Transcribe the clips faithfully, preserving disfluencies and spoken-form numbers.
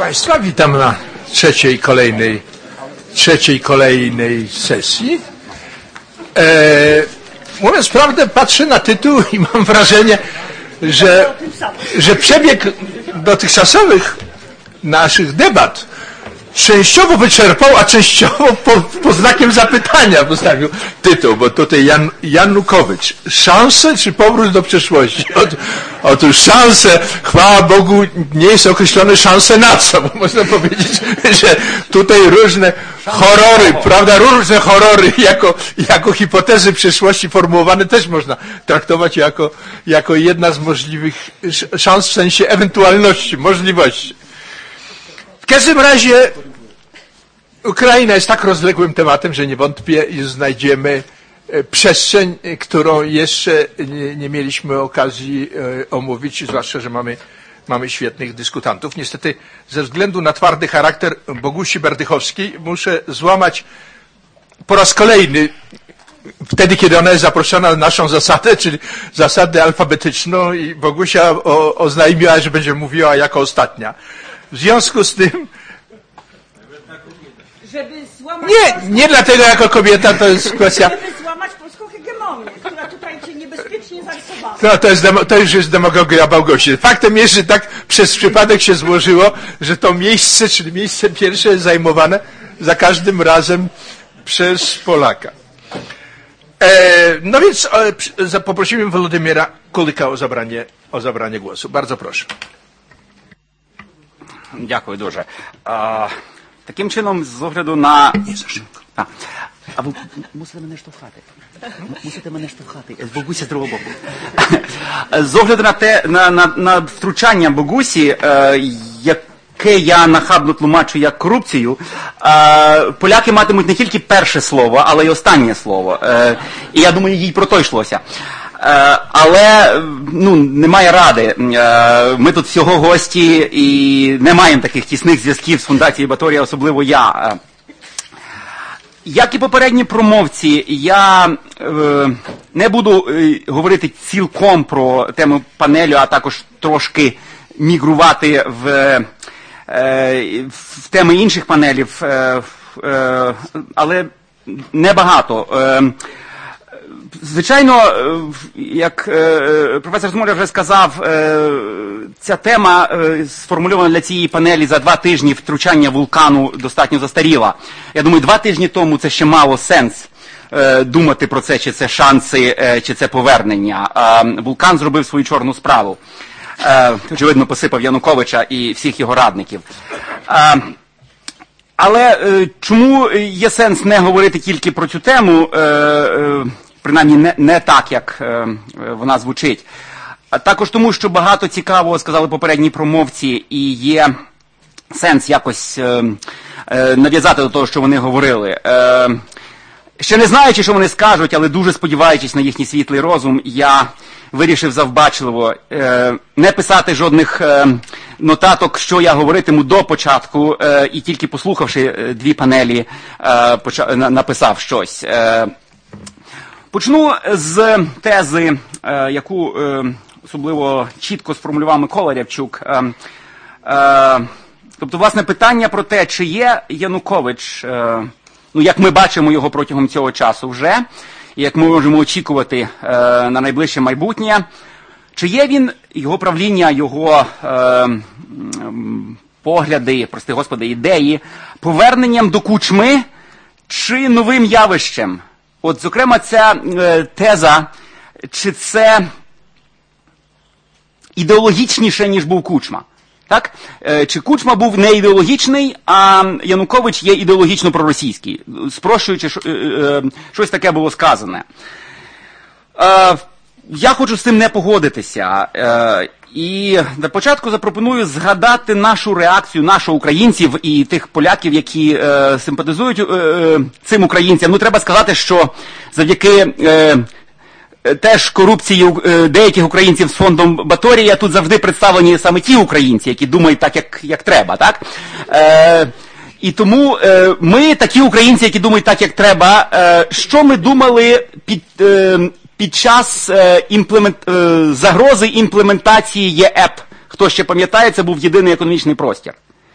Państwa, witam na trzeciej kolejnej, trzeciej kolejnej sesji. E, mówiąc prawdę, patrzę na tytuł i mam wrażenie, że, że przebieg dotychczasowych naszych debat częściowo wyczerpał, a częściowo po, po znakiem zapytania postawił tytuł, bo tutaj Jan, Janukowicz. Szanse czy powrót do przeszłości? Ot, otóż szanse, chwała Bogu, nie jest określone szanse na co, bo można powiedzieć, że tutaj różne horrory, prawda, różne horrory jako, jako hipotezy przyszłości formułowane też można traktować jako, jako jedna z możliwych szans w sensie ewentualności, możliwości. W każdym razie Ukraina jest tak rozległym tematem, że nie wątpię, że znajdziemy przestrzeń, którą jeszcze nie, nie mieliśmy okazji omówić, zwłaszcza, że mamy, mamy świetnych dyskutantów. Niestety ze względu na twardy charakter Bogusi Berdychowskiej muszę złamać po raz kolejny, wtedy kiedy ona jest zaproszona na naszą zasadę, czyli zasadę alfabetyczną, i Bogusia o, oznajmiła, że będzie mówiła jako ostatnia. W związku z tym... Żeby złamać Nie, polską... nie dlatego jako kobieta, to jest kwestia... Żeby złamać polską hegemonię, która tutaj cię niebezpiecznie zarysowała. No, to, jest demo, to już jest demagogia Małgosi. Faktem jest, że tak przez przypadek się złożyło, że to miejsce, czyli miejsce pierwsze jest zajmowane za każdym razem przez Polaka. E, no więc e, poprosimy Wolodymyra Kulika o zabranie, o zabranie głosu. Bardzo proszę. Дякую дуже. А, таким чином, з огляду на... Nie za szybko. А, а ви мусите мене штовхати. Мусите мене штовхати. Богуся з другого боку. З огляду на те, на, на, на втручання Богусі, е, яке я нахабно тлумачу як корупцію, е, поляки матимуть не тільки перше слово, але й останнє слово. Е, і я думаю, їй про то йшлося. Але ну, немає ради. Ми тут всього гості і не маємо таких тісних зв'язків з фундацією Баторія, особливо я. Як і попередні промовці, я е, не буду е, говорити цілком про тему панелю, а також трошки мігрувати в, е, в теми інших панелів, е, е, але небагато. Е, Звичайно, як професор Змоля вже сказав, ця тема, сформульована для цієї панелі за два тижні втручання вулкану, достатньо застаріла. Я думаю, два тижні тому це ще мало сенс думати про це, чи це шанси, чи це повернення. Вулкан зробив свою чорну справу. Очевидно, посипав Януковича і всіх його радників. Але чому є сенс не говорити тільки про цю тему, принаймні не, не так, як е, вона звучить. А також тому, що багато цікавого сказали попередні промовці, і є сенс якось е, е, нав'язати до того, що вони говорили. Е, ще не знаючи, що вони скажуть, але дуже сподіваючись на їхній світлий розум, я вирішив завбачливо е, не писати жодних е, нотаток, що я говоритиму до початку, е, і тільки послухавши дві панелі, е, поча, написав щось. Е, Почну з тези, яку особливо чітко сформулював Микола Рябчук. Тобто, власне, питання про те, чи є Янукович, ну, як ми бачимо його протягом цього часу вже, і як ми можемо очікувати на найближче майбутнє, чи є він, його правління, його погляди, прости Господи, ідеї, поверненням до Кучми чи новим явищем? От, зокрема, ця е, теза, чи це ідеологічніше, ніж був Кучма. Так? Е, чи Кучма був не ідеологічний, а Янукович є ідеологічно проросійський. Спрощуючи, що, е, е, щось таке було сказане. Е, я хочу з цим не погодитися. Е, і на початку запропоную згадати нашу реакцію, наших українців і тих поляків, які е, симпатизують е, цим українцям. Ну, треба сказати, що завдяки е, теж корупції е, деяких українців з фондом Баторія тут завжди представлені саме ті українці, які думають так, як, як треба, так? Е, і тому е, ми, такі українці, які думають так, як треба, е, що ми думали під... Е, під час е, імплемент, е, загрози імплементації ЄЕП. Хто ще пам'ятає, це був єдиний економічний простір.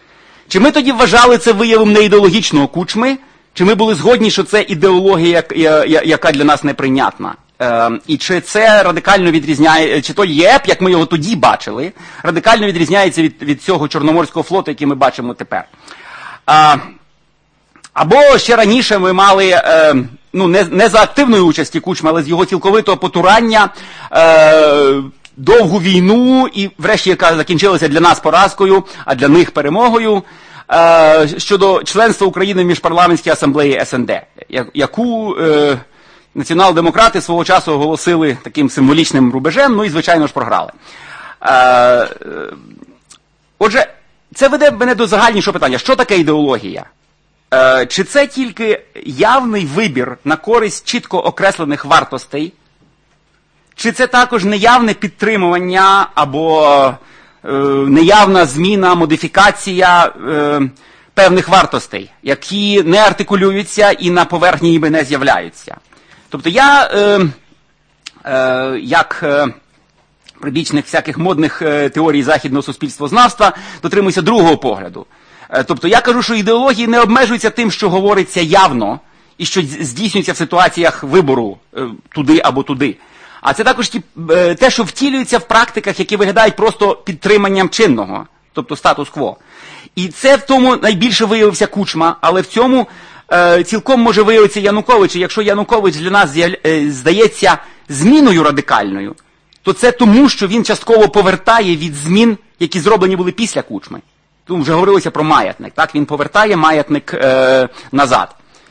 Чи ми тоді вважали це виявом неідеологічного Кучми, чи ми були згодні, що це ідеологія, яка для нас неприйнятна? Е, і чи це радикально відрізняє, чи той ЄП, як ми його тоді бачили, радикально відрізняється від, від цього Чорноморського флоту, який ми бачимо тепер? А, або ще раніше ми мали, е, ну, не, не за активної участі Кучми, але з його цілковитого потурання, е, довгу війну, і врешті, яка закінчилася для нас поразкою, а для них перемогою, е, щодо членства України в Міжпарламентській асамблеї ес ен де, яку е, націонал-демократи свого часу оголосили таким символічним рубежем, ну і, звичайно ж, програли. Е, е, отже, це веде мене до загальнішого питання. Що таке ідеологія? Е, чи це тільки явний вибір на користь чітко окреслених вартостей? Чи це також неявне підтримування або е, неявна зміна, модифікація е, певних вартостей, які не артикулюються і на поверхні ніби не з'являються? Тобто я, е, е, як е, прибічник всяких модних е, теорій західного суспільствознавства, дотримуюся другого погляду. Е, тобто я кажу, що ідеології не обмежуються тим, що говориться явно і що здійснюється в ситуаціях вибору е, туди або туди. А це також ті, е, те, що втілюється в практиках, які виглядають просто підтриманням чинного, тобто статус-кво. І це в тому найбільше виявився Кучма, але в цьому е, цілком може виявитися Янукович. І якщо Янукович для нас е, здається зміною радикальною, то це тому, що він частково повертає від змін, які зроблені були після Кучми. Тут вже говорилося про маятник, так? Він повертає маятник е, назад.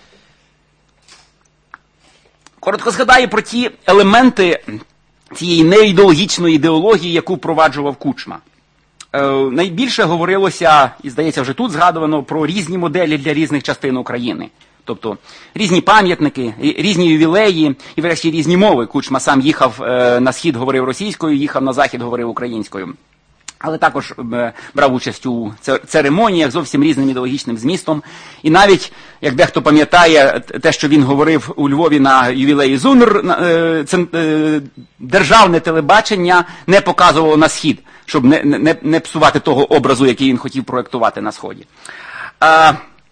Коротко згадаю про ті елементи цієї неідеологічної ідеології, яку впроваджував Кучма. Е, найбільше говорилося, і здається вже тут згадувано, про різні моделі для різних частин України. Тобто різні пам'ятники, різні ювілеї і врешті різні мови. Кучма сам їхав е, на схід, говорив російською, їхав на захід, говорив українською. Але також е, брав участь у церемоніях зовсім різним ідеологічним змістом. І навіть, як дехто пам'ятає, те, що він говорив у Львові на ювілеї ЗУНР, е, це, е, державне телебачення не показувало на схід, щоб не, не, не псувати того образу, який він хотів проєктувати на Сході. А,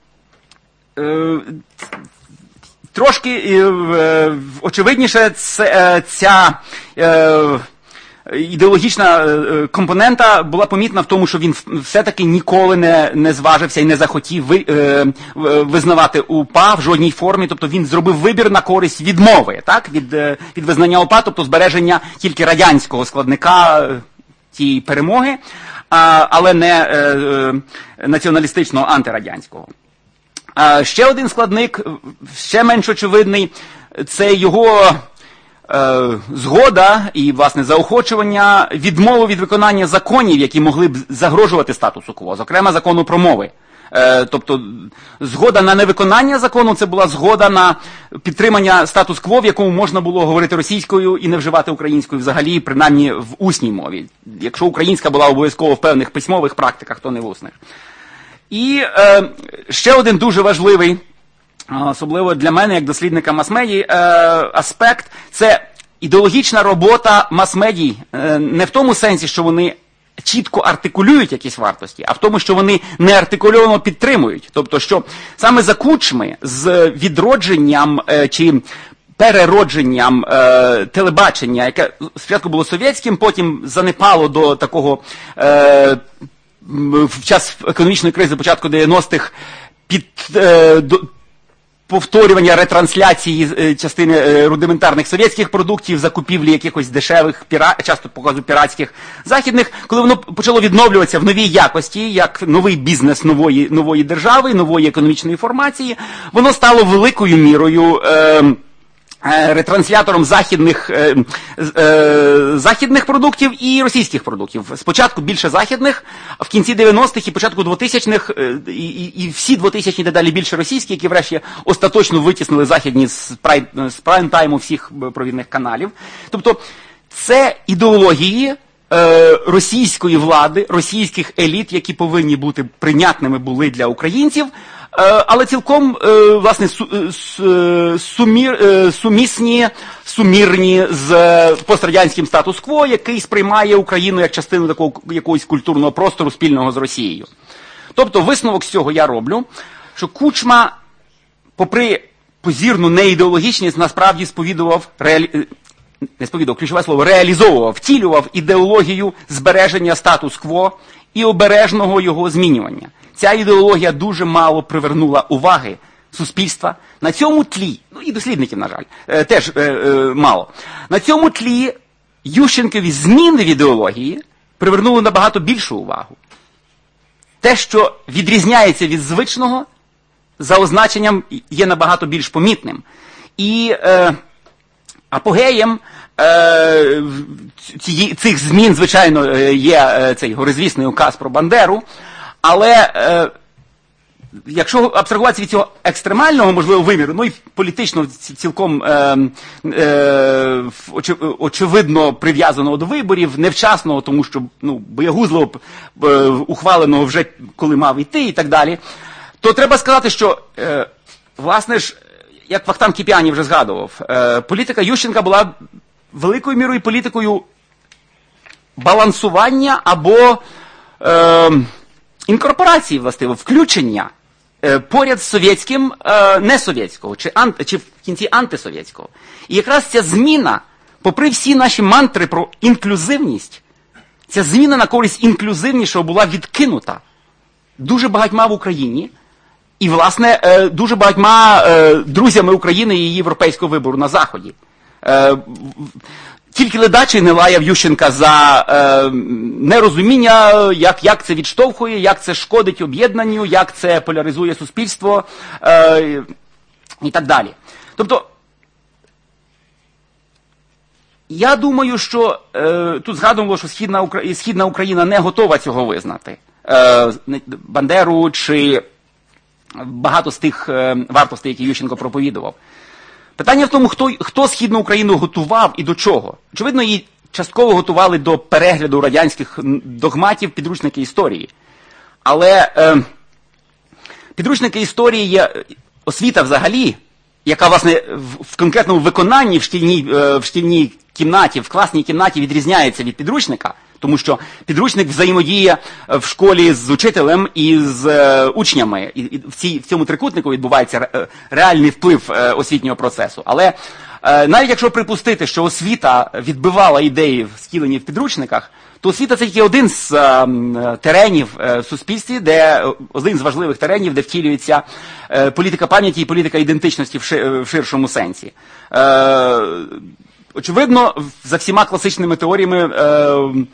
е, трошки е, очевидніше це, ця е, ідеологічна компонента була помітна в тому, що він все-таки ніколи не, не зважився і не захотів ви, е, визнавати УПА в жодній формі. Тобто він зробив вибір на користь відмови, так? Від, від визнання УПА, тобто збереження тільки радянського складника тієї перемоги, а, але не е, е, націоналістичного антирадянського. А ще один складник, ще менш очевидний, це його Е, згода і, власне, заохочування відмови від виконання законів, які могли б загрожувати статусу кво, зокрема закону про мови. Е, тобто згода на невиконання закону – це була згода на підтримання статус-кво, в якому можна було говорити російською і не вживати українською взагалі, принаймні в усній мові. Якщо українська була обов'язково в певних письмових практиках, то не в усних. І е, ще один дуже важливий, особливо для мене, як дослідника мас-медій, аспект – це ідеологічна робота мас-медій. Не в тому сенсі, що вони чітко артикулюють якісь вартості, а в тому, що вони неартикульовано підтримують. Тобто, що саме за Кучми з відродженням чи переродженням е, телебачення, яке спочатку було совєтським, потім занепало до такого е, в час економічної кризи початку дев'яностих під е, до, повторювання ретрансляції частини рудиментарних совєтських продуктів, закупівлі якихось дешевих, піра... часто показу піратських західних, коли воно почало відновлюватися в новій якості, як новий бізнес нової, нової держави, нової економічної формації, воно стало великою мірою е... ретранслятором західних, е, е, західних продуктів і російських продуктів. Спочатку більше західних, а в кінці дев'яностих і початку двотисячних, е, і, і, і всі двотисячні дедалі більше російські, які врешті остаточно витіснили західні з, прай, з прайм-тайму всіх провідних каналів. Тобто це ідеології е, російської влади, російських еліт, які повинні бути прийнятними були для українців, але цілком, власне, сумір, сумісні, сумірні з пострадянським статус-кво, який сприймає Україну як частину такого якогось культурного простору спільного з Росією. Тобто висновок з цього я роблю, що Кучма, попри позірну неідеологічність, насправді сповідував, реалі... не сповідував, ключове слово, реалізовував, втілював ідеологію збереження статус-кво і обережного його змінювання. Ця ідеологія дуже мало привернула уваги суспільства. На цьому тлі, ну і дослідників, на жаль, теж е, е, мало. На цьому тлі Ющенкові зміни в ідеології привернули набагато більшу увагу. Те, що відрізняється від звичного, за означенням є набагато більш помітним. І е, апогеєм е, ці, цих змін, звичайно, є е, цей горизвісний указ про Бандеру, але е, якщо абстрагуватися від цього екстремального, можливо, виміру, ну і політично цілком е, е, очевидно прив'язаного до виборів, невчасного, тому що ну, боягузливо е, ухваленого вже коли мав йти і так далі, то треба сказати, що, е, власне ж, як Вахтан Кіпіані вже згадував, е, політика Ющенка була великою мірою політикою балансування або е, інкорпорації, властиво, включення е, поряд з совєтським е, несовєтського, чи, анти, чи в кінці антисовєтського. І якраз ця зміна, попри всі наші мантри про інклюзивність, ця зміна на користь інклюзивнішого була відкинута дуже багатьма в Україні, і, власне, е, дуже багатьма е, друзями України і її європейського вибору на Заході. Е, Тільки ледачий не лаяв Ющенка за е, нерозуміння, як, як це відштовхує, як це шкодить об'єднанню, як це поляризує суспільство е, і так далі. Тобто, я думаю, що е, тут згадувало, що Східна, Укра... Східна Україна не готова цього визнати. Е, Бандеру чи багато з тих е, вартостей, які Ющенко проповідував. Питання в тому, хто, хто Східну Україну готував і до чого. Очевидно, її частково готували до перегляду радянських догматів підручники історії. Але е, підручники історії є освіта взагалі, яка, власне, в, в конкретному виконанні в шкільній, е, в шкільній кімнаті, в класній кімнаті відрізняється від підручника, тому що підручник взаємодіє в школі з учителем і з е, учнями. І, і в, цій, в цьому трикутнику відбувається ре, реальний вплив е, освітнього процесу. Але е, навіть якщо припустити, що освіта відбивала ідеї, втілені в підручниках, то освіта – це тільки один з е, теренів е, в суспільстві, де один з важливих теренів, де втілюється е, політика пам'яті і політика ідентичності в, ши, в ширшому сенсі. Е, Очевидно, за всіма класичними теоріями е,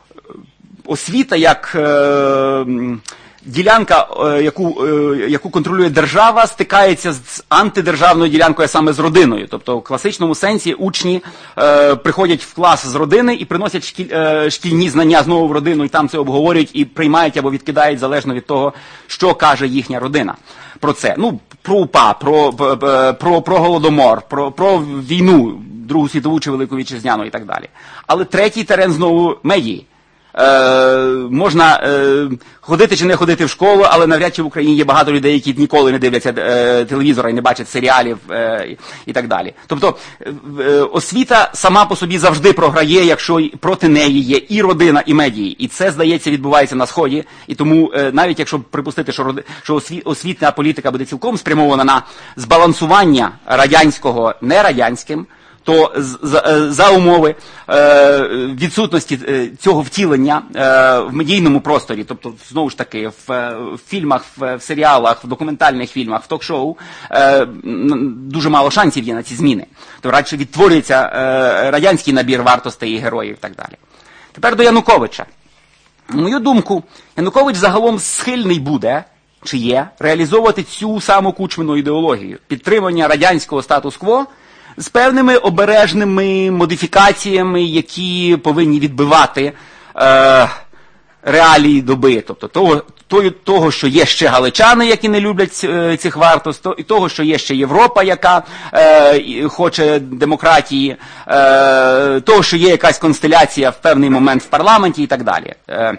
освіта як е, ділянка, е, яку, е, яку контролює держава, стикається з антидержавною ділянкою, а саме з родиною. Тобто в класичному сенсі учні е, приходять в клас з родини і приносять шкіль, е, шкільні знання знову в родину, і там це обговорюють і приймають або відкидають, залежно від того, що каже їхня родина про це. Ну, про УПА, про, про, про, про Голодомор, про, про війну, Другу світову чи Велику Вітчизняну і так далі. Але третій терен знову медії. Е, можна е, ходити чи не ходити в школу, але навряд чи в Україні є багато людей, які ніколи не дивляться е, телевізора і не бачать серіалів е, і, і так далі. Тобто е, освіта сама по собі завжди програє, якщо проти неї є і родина, і медії. І це, здається, відбувається на Сході. І тому е, навіть якщо припустити, що, роди, що осві, освітня політика буде цілком спрямована на збалансування радянського нерадянським, то за, за умови е, відсутності цього втілення е, в медійному просторі, тобто, знову ж таки, в, в фільмах, в, в серіалах, в документальних фільмах, в ток-шоу, е, дуже мало шансів є на ці зміни. То радше відтворюється е, радянський набір вартостей і героїв і так далі. Тепер до Януковича. На мою думку, Янукович загалом схильний буде, чи є, реалізовувати цю саму Кучмину ідеологію, підтримання радянського статус-кво, з певними обережними модифікаціями, які повинні відбивати е, реалії доби. Тобто того, того, того, що є ще галичани, які не люблять е, цих вартостей, і того, що є ще Європа, яка е, хоче демократії, е, того, що є якась констеляція в певний момент в парламенті і так далі. Е,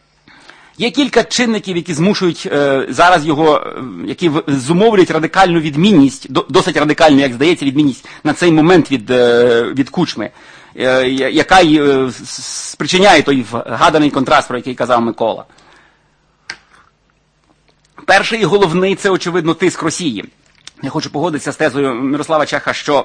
Є кілька чинників, які змушують е, зараз його, е, які зумовлюють радикальну відмінність, до, досить радикальну, як здається, відмінність на цей момент від, е, від Кучми, е, яка й е, спричиняє той вгаданий контраст, про який казав Микола. Перший і головний – це, очевидно, тиск Росії. Я хочу погодитися з тезою Мирослава Чеха, що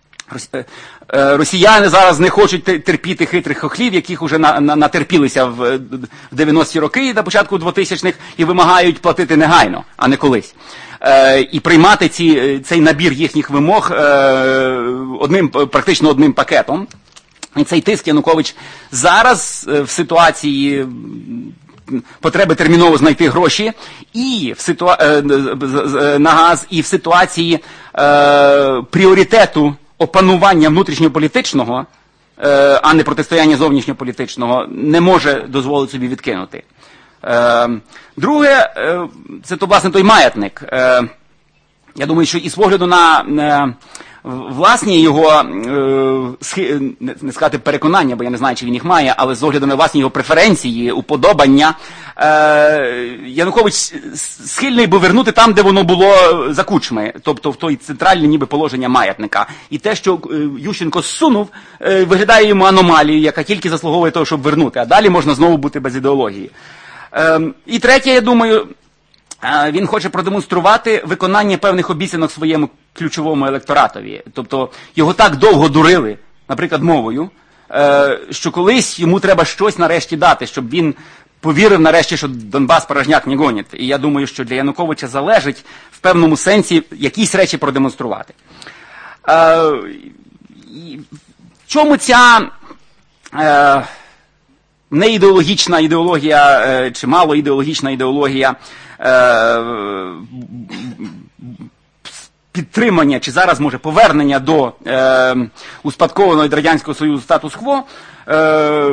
росіяни зараз не хочуть терпіти хитрих хохлів, яких вже натерпілися в дев'яності роки на початку двотисячних і вимагають платити негайно, а не колись. І приймати ці, цей набір їхніх вимог одним, практично одним пакетом. І цей тиск Янукович зараз в ситуації потреби терміново знайти гроші і в ситуа... на газ, і в ситуації е... пріоритету опанування внутрішньополітичного, е... а не протистояння зовнішньополітичного, не може дозволити собі відкинути. Е... Друге, е... це то, власне, той маятник. Е... Я думаю, що і з погляду на е... власні його, е, не сказати переконання, бо я не знаю, чи він їх має, але з огляду на власні його преференції, уподобання, е, Янукович схильний був вернути там, де воно було за Кучми, тобто в той центральне ніби положення маятника. І те, що Ющенко зсунув, е, виглядає йому аномалією, яка тільки заслуговує того, щоб вернути, а далі можна знову бути без ідеології. Е, і третє, я думаю, він хоче продемонструвати виконання певних обіцянок своєму ключовому електоратові. Тобто його так довго дурили, наприклад, мовою, що колись йому треба щось нарешті дати, щоб він повірив нарешті, що Донбас порожняк не гонить. І я думаю, що для Януковича залежить в певному сенсі якісь речі продемонструвати. В чому ця неідеологічна ідеологія, чи мало ідеологічна ідеологія підтримання, чи зараз, може, повернення до е, успадкованого від Радянського Союзу статус-кво е,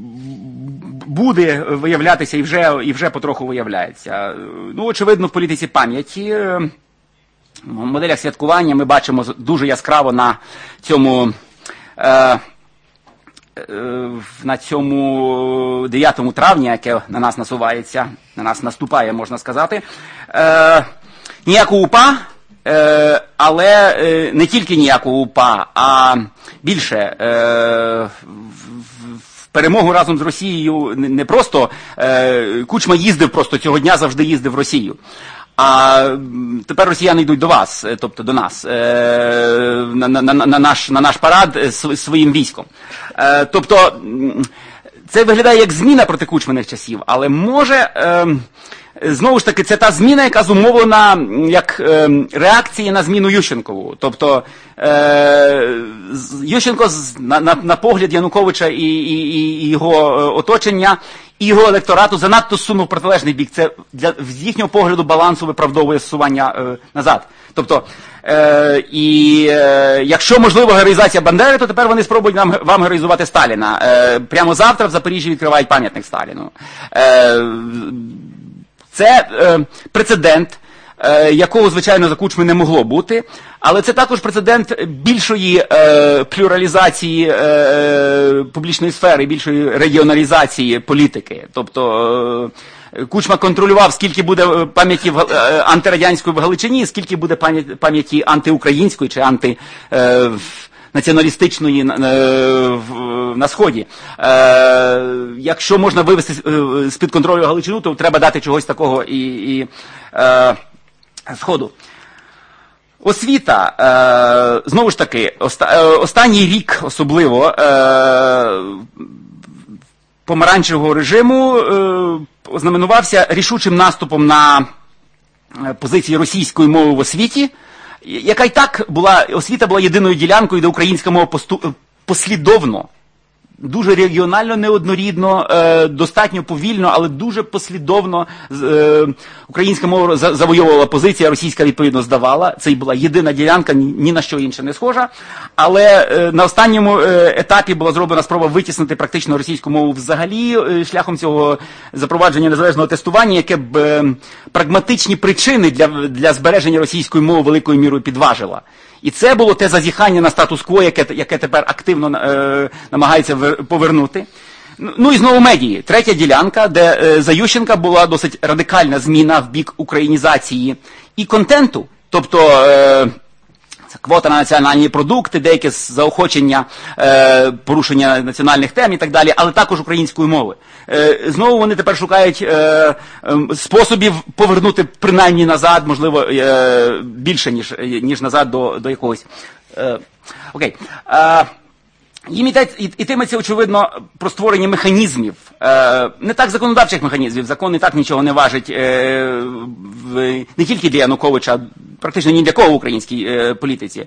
буде виявлятися і вже, і вже потроху виявляється. Ну, очевидно, в політиці пам'яті, в моделях святкування ми бачимо дуже яскраво на цьому е, на цьому дев'ятого травня, яке на нас насувається, на нас наступає, можна сказати, е, ніякого УПА, е, але е, не тільки ніякого УПА, а більше е, в, в перемогу разом з Росією не просто е, Кучма їздив просто цього дня, завжди їздив в Росію. А тепер росіяни йдуть до вас, тобто до нас, на, на, на, на, наш, на наш парад своїм військом. Тобто це виглядає як зміна проти Кучминих часів, але може, знову ж таки, це та зміна, яка зумовлена як реакція на зміну Ющенкову. Тобто Ющенко, на, на, на погляд Януковича і, і, і його оточення, і його електорату занадто сунув протилежний бік. Це для, з їхнього погляду балансу виправдовує зсування е, назад. Тобто, е, і е, якщо можливо героїзація Бандери, то тепер вони спробують нам, вам героїзувати Сталіна. Е, прямо завтра в Запоріжжі відкривають пам'ятник Сталіну. Е, це е, прецедент, е, якого, звичайно, за Кучми не могло бути, але це також прецедент більшої е, плюралізації е, публічної сфери, більшої регіоналізації політики. Тобто е, Кучма контролював, скільки буде пам'яті в, е, антирадянської в Галичині, скільки буде пам'яті антиукраїнської чи анти... Е, націоналістичної на, на Сході. Е, якщо можна вивести з-під контролю Галичину, то треба дати чогось такого і, і е, Сходу. Освіта, е, знову ж таки, оста, останній рік особливо е, помаранчевого режиму е, ознаменувався рішучим наступом на позиції російської мови в освіті, яка й так була, освіта була єдиною ділянкою, де українська мова посту, послідовно, дуже регіонально неоднорідно, е, достатньо повільно, але дуже послідовно е, українська мова завойовувала позиції, а російська відповідно здавала. Це й була єдина ділянка, ні, ні на що інше не схожа. Але е, на останньому е, етапі була зроблена спроба витіснити практично російську мову взагалі е, шляхом цього запровадження незалежного тестування, яке б е, прагматичні причини для, для збереження російської мови великою мірою підважило. І це було те зазіхання на статус-кво, яке, яке тепер активно е, намагається вер, повернути. Ну і знову медії. Третя ділянка, де е, за Ющенка була досить радикальна зміна в бік українізації і контенту. Тобто е, квота на національні продукти, деяке заохочення е, порушення національних тем і так далі, але також української мови. Е, знову вони тепер шукають е, е, способів повернути принаймні назад, можливо, е, більше, ніж, ніж назад до, до якогось. Е, окей. Е, Їм йтиметься, очевидно, про створення механізмів, е, не так законодавчих механізмів, закон і так нічого не важить, е, в, не тільки для Януковича, а практично ні для кого в українській е, політиці.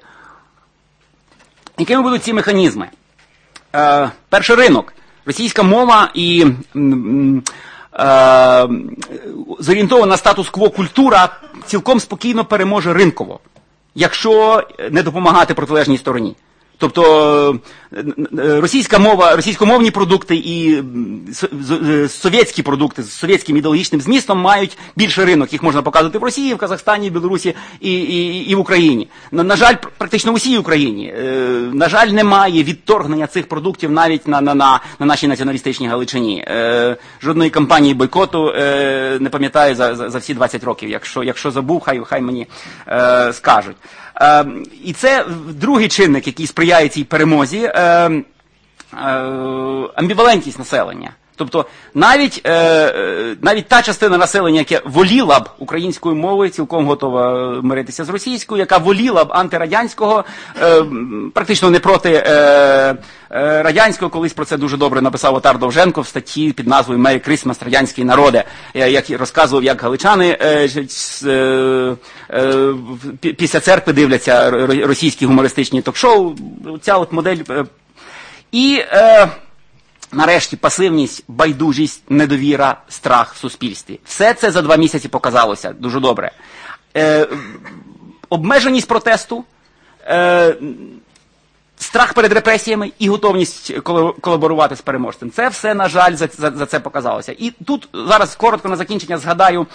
Якими будуть ці механізми? Е, перший ринок. Російська мова і м, е, зорієнтована на статус-кво культура цілком спокійно переможе ринково, якщо не допомагати протилежній стороні. Тобто російська мова, російськомовні продукти і совєтські продукти з совєтським ідеологічним змістом мають більший ринок. Їх можна показувати в Росії, в Казахстані, в Білорусі і, і, і в Україні. На, на жаль, практично в усій Україні. На жаль, немає відторгнення цих продуктів навіть на, на, на, на нашій націоналістичній Галичині. Жодної кампанії бойкоту не пам'ятаю за, за, за всі двадцять років. Якщо, якщо забув, хай, хай мені скажуть. Е, і це другий чинник, який сприяє цій перемозі, е, е, амбівалентність населення. Тобто навіть, е, навіть та частина населення, яка воліла б українською мовою, цілком готова миритися з російською, яка воліла б антирадянського, е, практично не проти е, е, радянського, колись про це дуже добре написав Отар Довженко в статті під назвою «Merry Christmas, радянський народе», як розказував, як галичани е, е, е, після церкви дивляться російські гумористичні ток-шоу. Ця от модель. Е, і... Е, Нарешті пасивність, байдужість, недовіра, страх в суспільстві. Все це за два місяці показалося дуже добре. Е, обмеженість протесту, е, страх перед репресіями і готовність колаборувати з переможцем. Це все, на жаль, за, за, за це показалося. І тут зараз коротко на закінчення згадаю,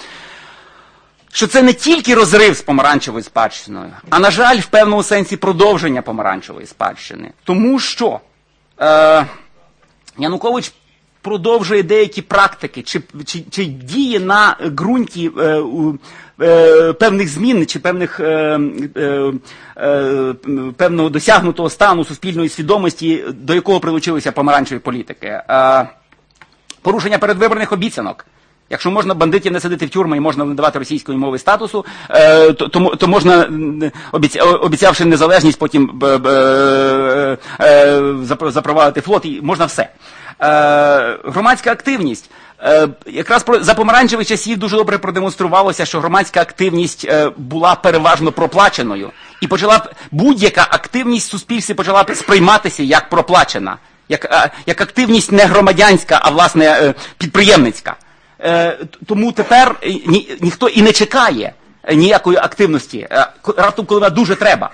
що це не тільки розрив з помаранчевою спадщиною, а, на жаль, в певному сенсі продовження помаранчевої спадщини. Тому що... Е, Янукович продовжує деякі практики, чи, чи, чи діє на ґрунті е, е, певних змін, чи певних, е, е, е, певного досягнутого стану суспільної свідомості, до якого прилучилися помаранчеві політики. Е, порушення передвиборних обіцянок. Якщо можна бандитів не садити в тюрми і можна надавати російської мови статусу, е, то, то, то можна, обіця, обіцявши незалежність, потім е, е, е, запровадити флот, і можна все. Е, громадська активність. Е, якраз про, за помаранчевих часів дуже добре продемонструвалося, що громадська активність е, була переважно проплаченою. І почала будь-яка активність в суспільстві почала сприйматися як проплачена. Як, як активність не громадянська, а, власне, підприємницька. Тому тепер ні, ніхто і не чекає ніякої активності, раптом, коли вона дуже треба.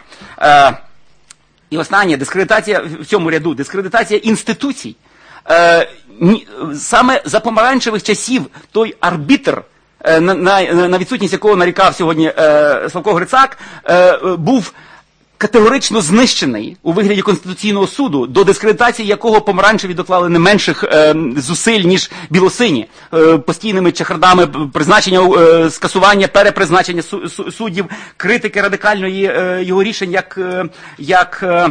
І останнє, дискредитація в цьому ряду, дискредитація інституцій. Саме за помаранчевих часів той арбітр, на, на, на відсутність якого нарікав сьогодні Славко Грицак, був категорично знищений у вигляді Конституційного суду, до дискредитації якого помаранчеві доклали не менших е, зусиль, ніж білосині, е, постійними чехардами призначення, е, скасування, перепризначення су, су, суддів, критики радикальної е, його рішень як, е, як е,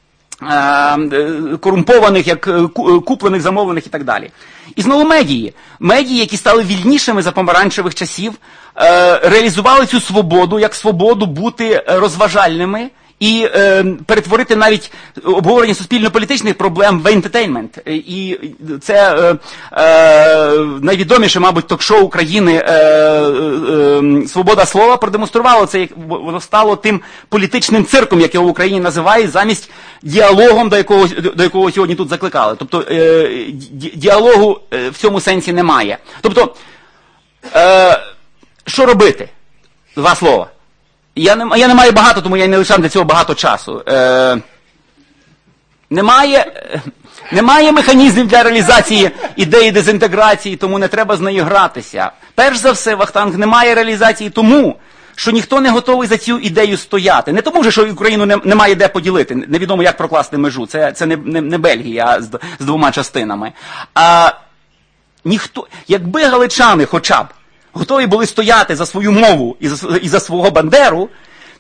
е, корумпованих, як е, куплених, замовлених і так далі. І знову медії. Медії, які стали вільнішими за помаранчевих часів, е, реалізували цю свободу як свободу бути розважальними, і е, перетворити навіть обговорення суспільно-політичних проблем в ентертеймент. І це е, е, найвідоміше, мабуть, ток-шоу України е, е, «Свобода слова» продемонструвало це, воно стало тим політичним цирком, як його в Україні називають, замість діалогом, до якого, до якого сьогодні тут закликали. Тобто е, діалогу в цьому сенсі немає. Тобто, е, що робити? Два слова. Я не, я не маю багато, тому я не лишав для цього багато часу. Е, немає, немає механізмів для реалізації ідеї дезінтеграції, тому не треба з нею гратися. Перш за все, Вахтанг, немає реалізації тому, що ніхто не готовий за цю ідею стояти. Не тому, що Україну не, немає де поділити, невідомо як прокласти межу, це, це не, не, не Бельгія з, з двома частинами. А ніхто, якби галичани хоча б готові були стояти за свою мову і за, і за свого Бандеру,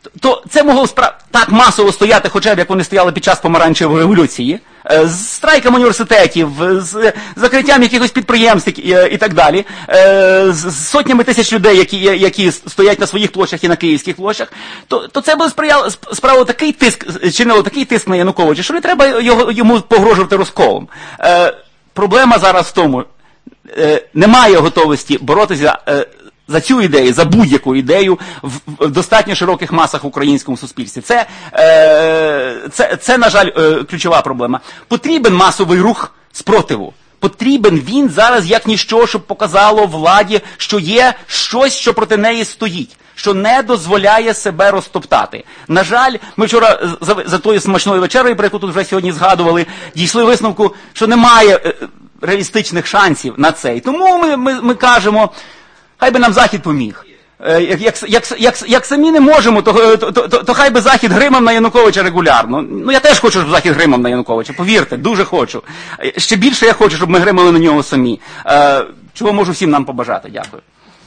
то це могло спра... так масово стояти, хоча б як вони стояли під час помаранчевої революції, з страйками університетів, з закриттям якихось підприємств і так далі, з сотнями тисяч людей, які, які стоять на своїх площах і на київських площах, то, то це було сприяло, справило такий тиск, чинило такий тиск на Януковича, що не треба його, йому погрожувати розколом. Проблема зараз в тому, немає готовності боротися за цю ідею, за будь-яку ідею в достатньо широких масах в українському суспільстві. Це, це, це, на жаль, ключова проблема. Потрібен масовий рух спротиву. Потрібен він зараз як ніщо, щоб показало владі, що є щось, що проти неї стоїть, що не дозволяє себе розтоптати. На жаль, ми вчора за, за тою смачною вечерою, про яку тут вже сьогодні згадували, дійшли висновку, що немає реалістичних шансів на це. І тому ми, ми, ми кажемо, хай би нам Захід поміг. Як, як, як, як, як самі не можемо, то, то, то, то хай би Захід гримав на Януковича регулярно. Ну я теж хочу, щоб Захід гримав на Януковича, повірте, дуже хочу. Ще більше я хочу, щоб ми гримали на нього самі. Чого можу всім нам побажати. Дякую.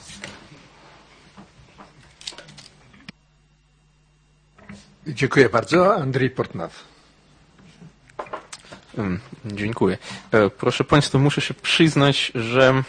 Dziękuję bardzo. Andrzej Portnaw. Dziękuję. Proszę Państwa, muszę się przyznać, że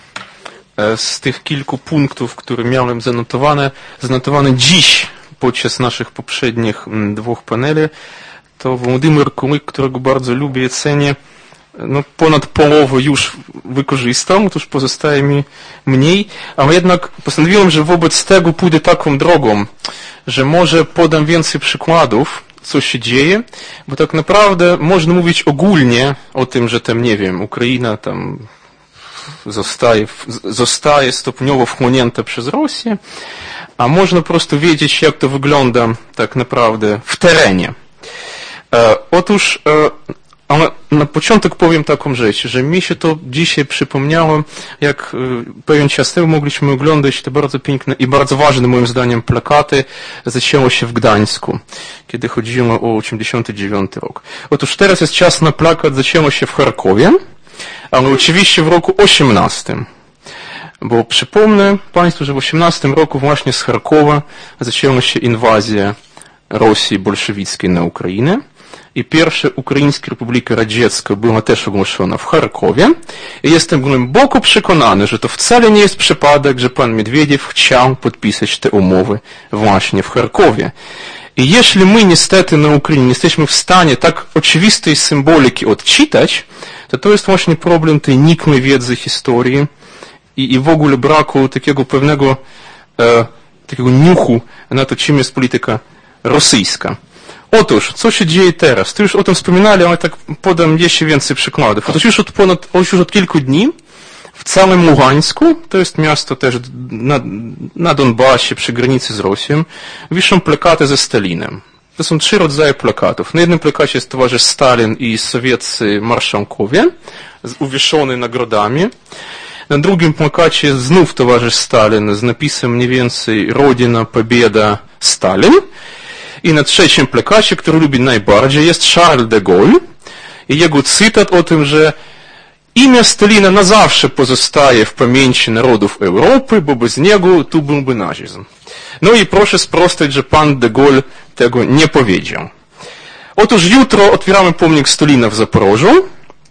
z tych kilku punktów, które miałem zanotowane, zanotowane dziś podczas naszych poprzednich dwóch paneli, to Władimir Kulik, którego bardzo lubię i cenię, no ponad połowę już wykorzystał, otóż pozostaje mi mniej, ale jednak postanowiłem, że wobec tego pójdę taką drogą, że może podam więcej przykładów, co się dzieje, bo tak naprawdę można mówić ogólnie o tym, że tam, nie wiem, Ukraina tam zostaje, zostaje stopniowo wchłonięta przez Rosję, a można po prostu wiedzieć, jak to wygląda tak naprawdę w terenie. E, otóż, e, ale na początek powiem taką rzecz, że mi się to dzisiaj przypomniało, jak e, pewien czas temu mogliśmy oglądać te bardzo piękne i bardzo ważne moim zdaniem plakaty. Zaczęło się w Gdańsku, kiedy chodziło o osiemdziesiąty dziewiąty rok. Otóż teraz jest czas na plakat, zaczęło się w Charkowie, ale oczywiście w roku osiemnastym. Bo przypomnę Państwu, że w osiemnastym roku właśnie z Charkowa zaczęła się inwazja Rosji bolszewickiej na Ukrainę i pierwsza Ukraińska Republika Radziecka była też ogłoszona w Charkowie i jestem głęboko przekonany, że to wcale nie jest przypadek, że pan Miedwiediew chciał podpisać te umowy właśnie w Charkowie. I jeśli my niestety na Ukrainie nie jesteśmy w stanie tak oczywistej symboliki odczytać, to to jest właśnie problem tej nikłej wiedzy historii i, i w ogóle braku takiego pewnego e, takiego niuchu na to, czym jest polityka rosyjska. Otóż, co się dzieje teraz? Tu już o tym wspominali, ale tak podam jeszcze więcej przykładów. Otóż już od, ponad, już od kilku dni w całym Lugańsku, to jest miasto też na, na Donbasie, przy granicy z Rosją, wiszą plakaty ze Stalinem. To są trzy rodzaje plakatów. Na jednym plakacie jest towarzysz Stalin i sowieccy marszałkowie, uwieszony nagrodami. Na drugim plakacie jest znów towarzysz Stalin z napisem mniej więcej Rodzina, Pobieda, Stalin. I na trzecim plakacie, który lubi najbardziej, jest Charles de Gaulle i jego cytat o tym, że imię Stalina na zawsze pozostaje w pamięci narodów Europy, bo bez niego tu byłby nazizm. No i proszę sprostać, że pan de Gaulle tego nie powiedział. Otóż jutro otwieramy pomnik Stalina w Zaporożu.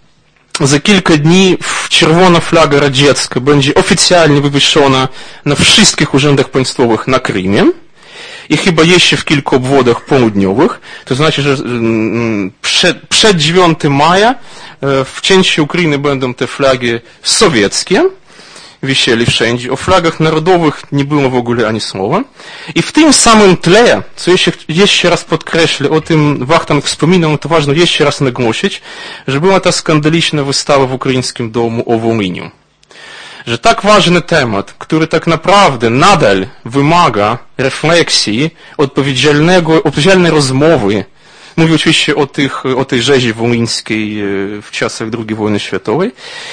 Za kilka dni czerwona flaga radziecka będzie oficjalnie wywieszona na wszystkich urzędach państwowych na Krymie. I chyba jeszcze w kilku obwodach południowych. To znaczy, że przed, przed dziewiątego maja w części Ukrainy będą te flagi sowieckie. Wisieli wszędzie. O flagach narodowych nie było w ogóle ani słowa. I w tym samym tle, co jeszcze, jeszcze raz podkreślę, o tym Wachtank wspominał, to ważne jeszcze raz nagłosić, że była ta skandaliczna wystawa w ukraińskim domu o Wołyniu. Że tak ważny temat, który tak naprawdę nadal wymaga refleksji, odpowiedzialnego, odpowiedzialnej rozmowy, mówię oczywiście o, tych, o tej rzezi wołyńskiej w czasach drugiej wojny światowej,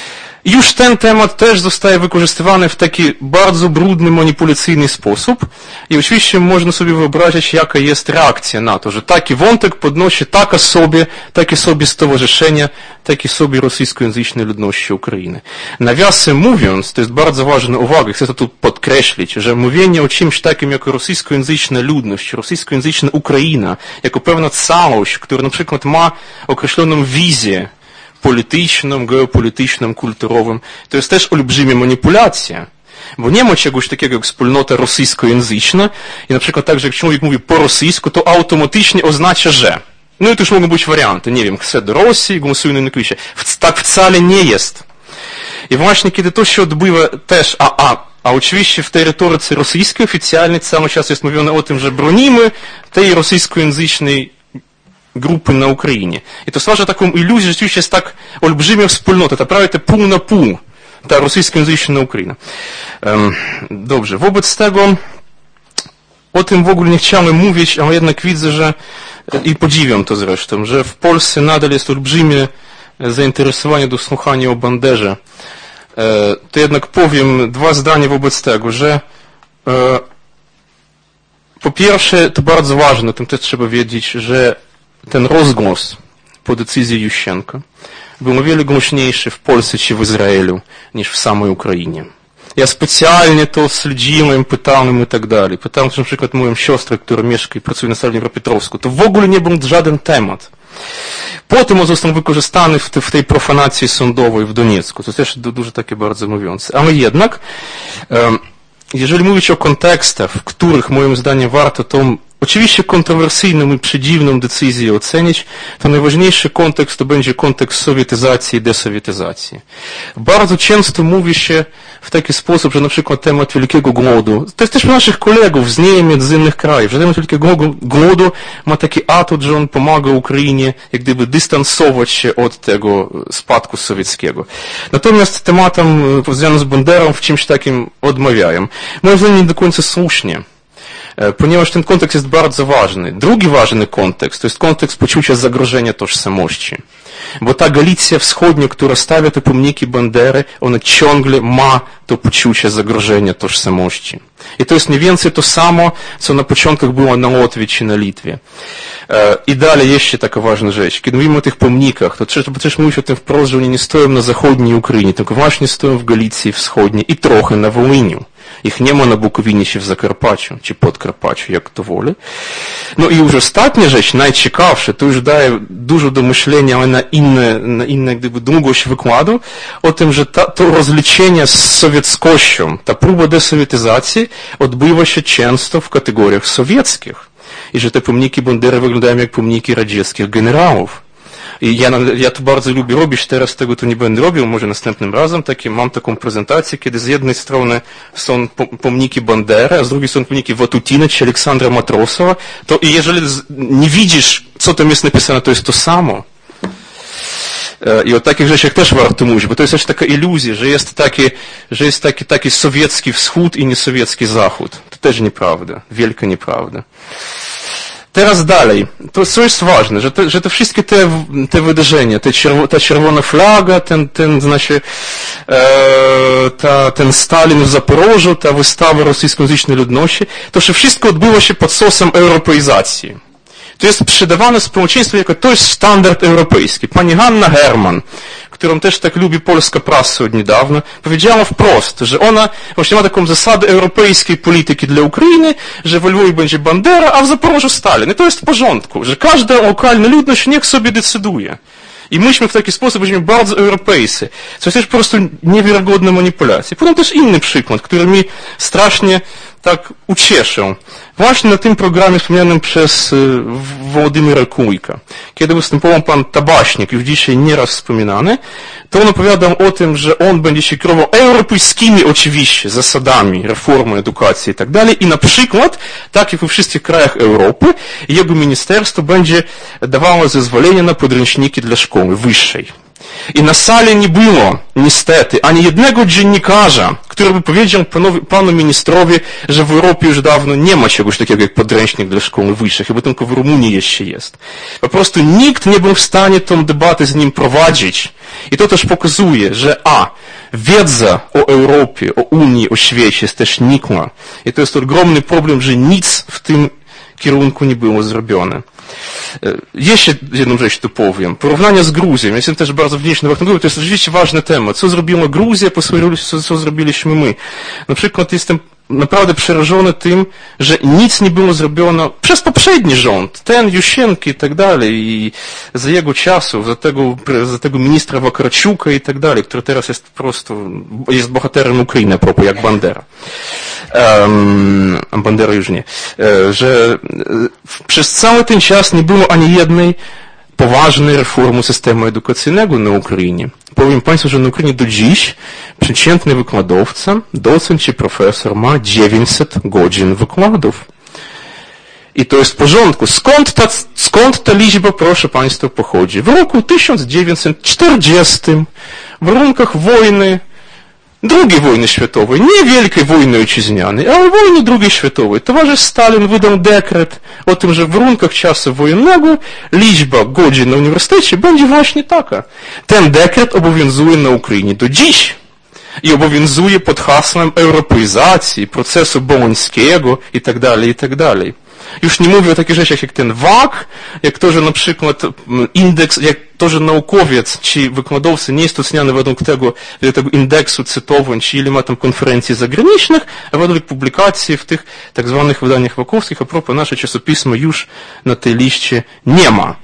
już ten temat też zostaje wykorzystywany w taki bardzo brudny, manipulacyjny sposób i oczywiście można sobie wyobrazić, jaka jest reakcja na to, że taki wątek podnosi taka sobie, takie sobie stowarzyszenie, takie sobie rosyjskojęzycznej ludności Ukrainy. Nawiasem mówiąc, to jest bardzo ważna uwaga, chcę to tu podkreślić, że mówienie o czymś takim jako rosyjskojęzyczna ludność, rosyjskojęzyczna Ukraina, jako pewna całość, która na przykład ma określoną wizję polityczną, geopolityczną, kulturową, to jest też olbrzymia manipulacja. Bo nie ma czegoś takiego jak wspólnota rosyjskojęzyczna i na przykład tak, że jak człowiek mówi po rosyjsku, to automatycznie oznacza, że. No i to już mogą być warianty, nie wiem, chce do Rosji, głosuje na Inukwisie. Tak wcale nie jest. I właśnie kiedy to się odbywa też, a, a, a oczywiście w tej retoryce rosyjskiej oficjalnie cały czas jest mówione o tym, że bronimy tej rosyjskojęzycznej grupy na Ukrainie. I to stwarza taką iluzję, że rzeczywiście jest tak olbrzymia wspólnota, to prawie te pół na pół, ta rosyjskojęzyczna Ukraina. Um, dobrze, wobec tego o tym w ogóle nie chciałem mówić, ale jednak widzę, że i podziwiam to zresztą, że w Polsce nadal jest olbrzymie zainteresowanie do słuchania o Banderze. E, to jednak powiem dwa zdania wobec tego, że e, po pierwsze, to bardzo ważne, o tym też trzeba wiedzieć, że ten rozgłos po decyzji Juszczenka był o wiele głośniejszy w Polsce czy w Izraelu niż w samej Ukrainie. Ja specjalnie to śledziłem, pytałem i tak dalej. Pytałem na przykład moją siostrę, która mieszka i pracuje na Stalowie Dniepropetrovsku. To w ogóle nie był żaden temat. Potem on został wykorzystany w, te, w tej profanacji sądowej w Doniecku. To też dużo takie bardzo mówiące. Ale jednak, um, jeżeli mówić o kontekstach, w których moim zdaniem warto tą oczywiście kontrowersyjną i przedziwną decyzję ocenić, to najważniejszy kontekst to będzie kontekst sowietyzacji i desowietyzacji. Bardzo często mówi się w taki sposób, że na przykład temat Wielkiego Głodu, to jest też naszych kolegów z Niemiec, z innych krajów, że temat Wielkiego Głodu ma taki atut, że on pomaga Ukrainie jak gdyby dystansować się od tego spadku sowieckiego. Natomiast tematem związanym z Banderą w czymś takim odmawiają. Moim zdaniem nie do końca słusznie. Ponieważ ten kontekst jest bardzo ważny. Drugi ważny kontekst to jest kontekst poczucia zagrożenia tożsamości. Bo ta Galicja Wschodnia, która stawia te pomniki Bandery, ona ciągle ma to poczucie zagrożenia tożsamości. I to jest mniej więcej to samo, co na początkach było na Łotwie czy na Litwie. I dalej jeszcze taka ważna rzecz. Kiedy mówimy o tych pomnikach, to trzeba też mówić o tym wprost, że oni nie stoją na zachodniej Ukrainie, tylko właśnie stoją w Galicji Wschodniej i trochę na Wołyniu. Ich nie ma na Bukowinie czy w Zakarpaciu, czy Podkarpaciu, jak to woli. No i już ostatnia rzecz, najciekawsza, to już daje dużo do myślenia, ale na inne, na inne gdyby długość wykładu, o tym, że ta, to rozliczenie z sowieckością, ta próba desowietyzacji odbywa się często w kategoriach sowieckich. I że te pomniki Bandery wyglądają jak pomniki radzieckich generałów. I ja, ja to bardzo lubię robić, teraz tego to nie będę robił, może następnym razem. Takie, mam taką prezentację, kiedy z jednej strony są pomniki Bandery, a z drugiej strony pomniki Watutina czy Aleksandra Matrosowa, to i jeżeli nie widzisz, co tam jest napisane, to jest to samo. I o takich rzeczach też warto mówić, bo to jest też taka iluzja, że jest taki, że jest taki, taki sowiecki wschód i niesowiecki zachód. To też nieprawda, wielka nieprawda. Teraz dalej, to co jest ważne, że te, że te wszystkie te, te wydarzenia, te czerwo, ta czerwona flaga, ten, ten znaczy, e, ta, ten Stalin w Zaporożu, ta wystawa rosyjskojęzycznej ludności, to że wszystko odbyło się pod sosem europeizacji. To jest sprzedawane społeczeństwu jako to jest standard europejski. Pani Hanna Herman, którą też tak lubi polska prasa od niedawna, powiedziała wprost, że ona właśnie ma taką zasadę europejskiej polityki dla Ukrainy, że w Lwowie będzie Bandera, a w Zaporożu Stalin. I to jest w porządku, że każda lokalna ludność niech sobie decyduje. I myśmy w taki sposób będziemy bardzo europejscy, co jest też po prostu niewiarygodna manipulacja. Potem też inny przykład, który mi strasznie tak ucieszył. Właśnie na tym programie wspomnianym przez Władimira Kujka. Kiedy występował pan Tabaśnik, już dzisiaj nieraz wspominany, to on opowiadał o tym, że on będzie się kierował europejskimi oczywiście zasadami reformy edukacji i tak dalej i na przykład, tak jak we wszystkich krajach Europy, jego ministerstwo będzie dawało zezwolenie na podręczniki dla szkoły wyższej. I na sali nie było, niestety, ani jednego dziennikarza, który by powiedział panu, panu ministrowi, że w Europie już dawno nie ma czegoś takiego jak podręcznik dla szkoły wyższych, chyba tylko w Rumunii jeszcze jest. Po prostu nikt nie był w stanie tą debatę z nim prowadzić. I to też pokazuje, że a, wiedza o Europie, o Unii, o świecie jest też nikła. I to jest ogromny problem, że nic w tym kierunku nie było zrobione. Jeszcze jedną rzecz tu powiem. Porównania z Gruzją. Ja jestem też bardzo wdzięczny. To jest rzeczywiście ważny temat. Co zrobiła Gruzja, co, co zrobiliśmy my. Na przykład jestem naprawdę przerażony tym, że nic nie było zrobione przez poprzedni rząd. Ten Jusienki i tak dalej. I za jego czasów, za tego, za tego ministra Wakarciuka i tak dalej, który teraz jest po prostu, jest bohaterem Ukrainy, a propos, jak Bandera. Um, Bandera już nie. Że przez cały ten czas nie było ani jednej poważnej reformy systemu edukacyjnego na Ukrainie. Powiem Państwu, że na Ukrainie do dziś przeciętny wykładowca, docent czy profesor ma dziewięćset godzin wykładów. I to jest w porządku. Skąd ta, skąd ta liczba, proszę Państwa, pochodzi? W roku tysiąc dziewięćset czterdziestym w warunkach wojny, drugiej wojny światowej, nie Wielkiej Wojny Ojczyźnianej, ale wojny drugiej światowej, towarzysz Stalin wydał dekret o tym, że w warunkach czasu wojennego liczba godzin na uniwersytecie będzie właśnie taka. Ten dekret obowiązuje na Ukrainie do dziś i obowiązuje pod hasłem europeizacji, procesu bolońskiego i tak dalej, i tak dalej. Już nie mówię o takich rzeczach jak ten W A K, jak to, że na przykład indeks, jak to, że naukowiec czy wykładowca nie jest oceniany według tego, tego indeksu cytowań, czy ile ma tam konferencji zagranicznych, a według publikacji w tych tak zwanych wydaniach wakowskich, a propos nasze czasopismo już na tej liście nie ma.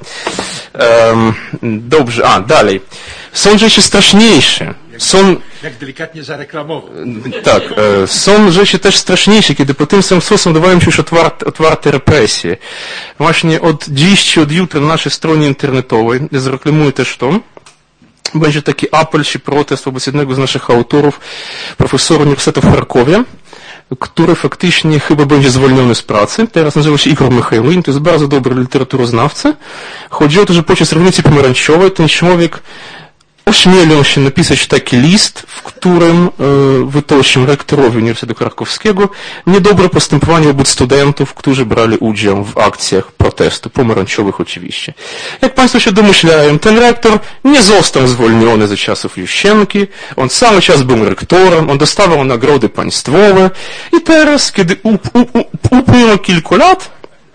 Um, dobrze, a dalej. Są rzeczy straszniejsze. Są, jak delikatnie zareklamował. Tak, e, są rzeczy też straszniejsze, kiedy po tym samym sposobem odbywają się już otwarte, otwarte represje. Właśnie od dziś, od jutra na naszej stronie internetowej, ja zareklamuję też to, będzie taki apel czy protest wobec jednego z naszych autorów, profesora Uniwersytetu w Charkowie, który faktycznie chyba będzie zwolniony z pracy. Teraz nazywa się Igor Michajlin, to jest bardzo dobry literaturoznawca. Chodzi o to, że podczas rewolucji pomarańczowej ten człowiek ośmielił się napisać taki list, w którym e, wytoczył rektorowi Uniwersytetu Charkowskiego niedobre postępowanie wobec studentów, którzy brali udział w akcjach protestu, pomarańczowych oczywiście. Jak Państwo się domyślają, ten rektor nie został zwolniony za czasów Jusienki, on cały czas był rektorem, on dostawał nagrody państwowe i teraz, kiedy up, up, up, upłynęło kilku lat,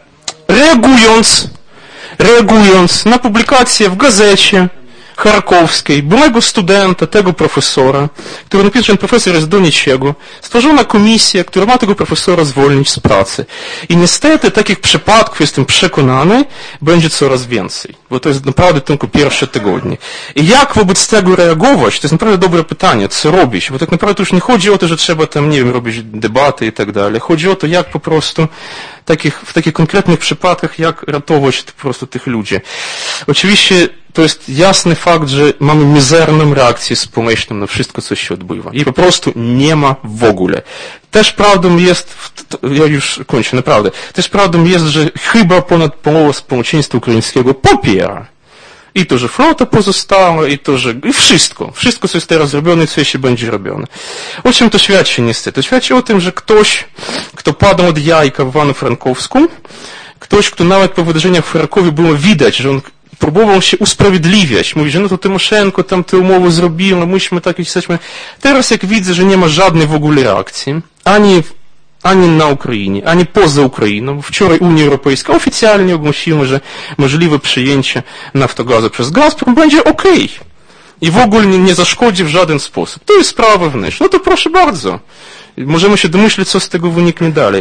reagując, reagując na publikację w gazecie Charkowskiej, byłego studenta, tego profesora, który napisał, że ten profesor jest do niczego, stworzono komisję, która ma tego profesora zwolnić z pracy. I niestety takich przypadków, jestem przekonany, będzie coraz więcej, bo to jest naprawdę tylko pierwsze tygodnie. I jak wobec tego reagować? To jest naprawdę dobre pytanie, co robić, bo tak naprawdę to już nie chodzi o to, że trzeba tam, nie wiem, robić debaty i tak dalej. Chodzi o to, jak po prostu takich, w takich konkretnych przypadkach, jak ratować po prostu tych ludzi. Oczywiście to jest jasny fakt, że mamy mizerną reakcję społeczną na wszystko, co się odbywa. I po prostu nie ma w ogóle. Też prawdą jest, ja już kończę, naprawdę, też prawdą jest, że chyba ponad połowa społeczeństwa ukraińskiego popiera. I to, że flota pozostała, i to, że i wszystko, wszystko, co jest teraz zrobione i co jeszcze będzie robione. O czym to świadczy niestety? To świadczy o tym, że ktoś, kto padał od jajka w Ivano-Frankowsku, ktoś, kto nawet po wydarzeniach w Charkowie było widać, że on próbował się usprawiedliwiać. Mówi, że no to Tymoszenko tam te umowy zrobił, no myśmy tak jesteśmy. Teraz jak widzę, że nie ma żadnej w ogóle reakcji, ani, ani na Ukrainie, ani poza Ukrainą. Wczoraj Unia Europejska oficjalnie ogłosiła, że możliwe przyjęcie Naftogazu przez Gazprom będzie okej. Okay. I w ogóle nie, nie zaszkodzi w żaden sposób. To jest sprawa wewnętrzna. No to proszę bardzo. Możemy się domyślić, co z tego wyniknie dalej.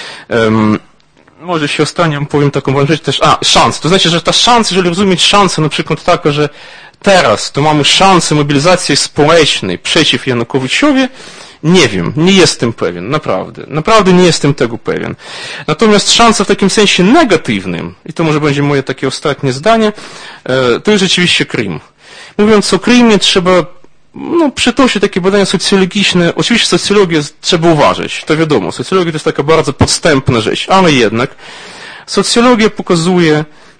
Um, Może się ostatnio powiem taką rzecz też, a, szans. To znaczy, że ta szansa, jeżeli rozumieć szansę na przykład taka, że teraz to mamy szansę mobilizacji społecznej przeciw Janukowiczowi, nie wiem, nie jestem pewien, naprawdę. Naprawdę nie jestem tego pewien. Natomiast szansa w takim sensie negatywnym, i to może będzie moje takie ostatnie zdanie, to jest rzeczywiście Krym. Mówiąc o Krymie, trzeba no, przytoczyć takie badania socjologiczne. Oczywiście socjologię trzeba uważać, to wiadomo. Socjologia to jest taka bardzo podstępna rzecz, ale jednak socjologia pokazuje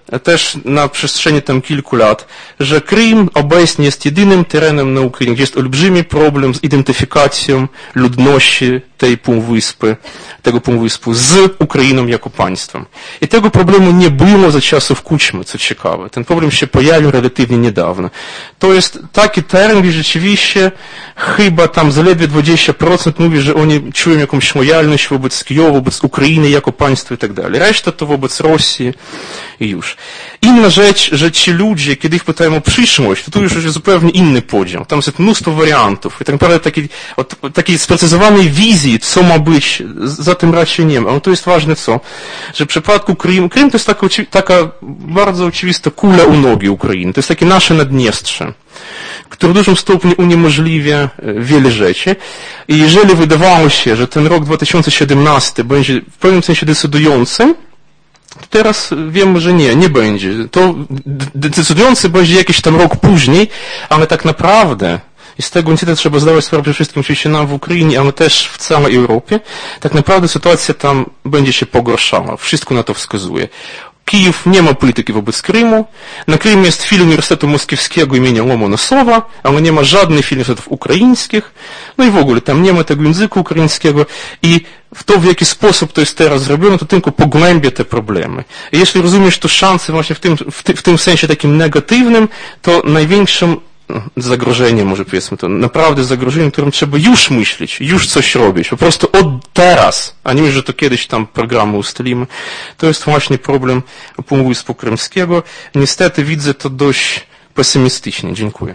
też na przestrzeni tam kilku lat, że Krym obecnie jest jedynym terenem na Ukrainie, gdzie jest olbrzymi problem z identyfikacją ludności tej półwyspy, tego półwyspu z Ukrainą jako państwem. I tego problemu nie było za czasów Kuczmy, co ciekawe. Ten problem się pojawił relatywnie niedawno. To jest taki teren, gdzie rzeczywiście chyba tam zaledwie dwadzieścia procent mówi, że oni czują jakąś lojalność wobec Kijowa, wobec Ukrainy jako państwa i tak dalej. Reszta to wobec Rosji i już. Inna rzecz, że ci ludzie, kiedy ich pytają o przyszłość, to tu już jest zupełnie inny podział. Tam jest mnóstwo wariantów. I tak naprawdę takiej, takiej sprecyzowanej wizji, co ma być, za tym raczej nie ma. Ale to jest ważne co? Że w przypadku Krymu, Krym to jest taka, taka bardzo oczywista kula u nogi Ukrainy. To jest takie nasze Naddniestrze, które w dużym stopniu uniemożliwia wiele rzeczy. I jeżeli wydawało się, że ten rok dwa tysiące siedemnasty będzie w pewnym sensie decydujący, to teraz wiemy, że nie, nie będzie. To decydujący będzie jakiś tam rok później, ale tak naprawdę, i z tego niestety trzeba zdawać sprawę przede wszystkim oczywiście nam w Ukrainie, ale też w całej Europie, tak naprawdę sytuacja tam będzie się pogorszała. Wszystko na to wskazuje. Kijów nie ma polityki wobec Krymu. Na Krymie jest filię Uniwersytetu Moskiewskiego imienia Łomonosowa, ale nie ma żadnych filiów uniwersytetów ukraińskich. No i w ogóle tam nie ma tego języka ukraińskiego i w to, w jaki sposób to jest teraz zrobione, to tylko pogłębia te problemy. I jeśli rozumiesz to szansę właśnie w tym, w, ty, w tym sensie takim negatywnym, to największym zagrożeniem, może powiedzmy to, naprawdę zagrożeniem, którym trzeba już myśleć, już coś robić, po prostu od teraz, a nie, że to kiedyś tam programy ustalimy, to jest właśnie problem Półwyspu Krymskiego. Niestety widzę to dość pesymistycznie. Dziękuję.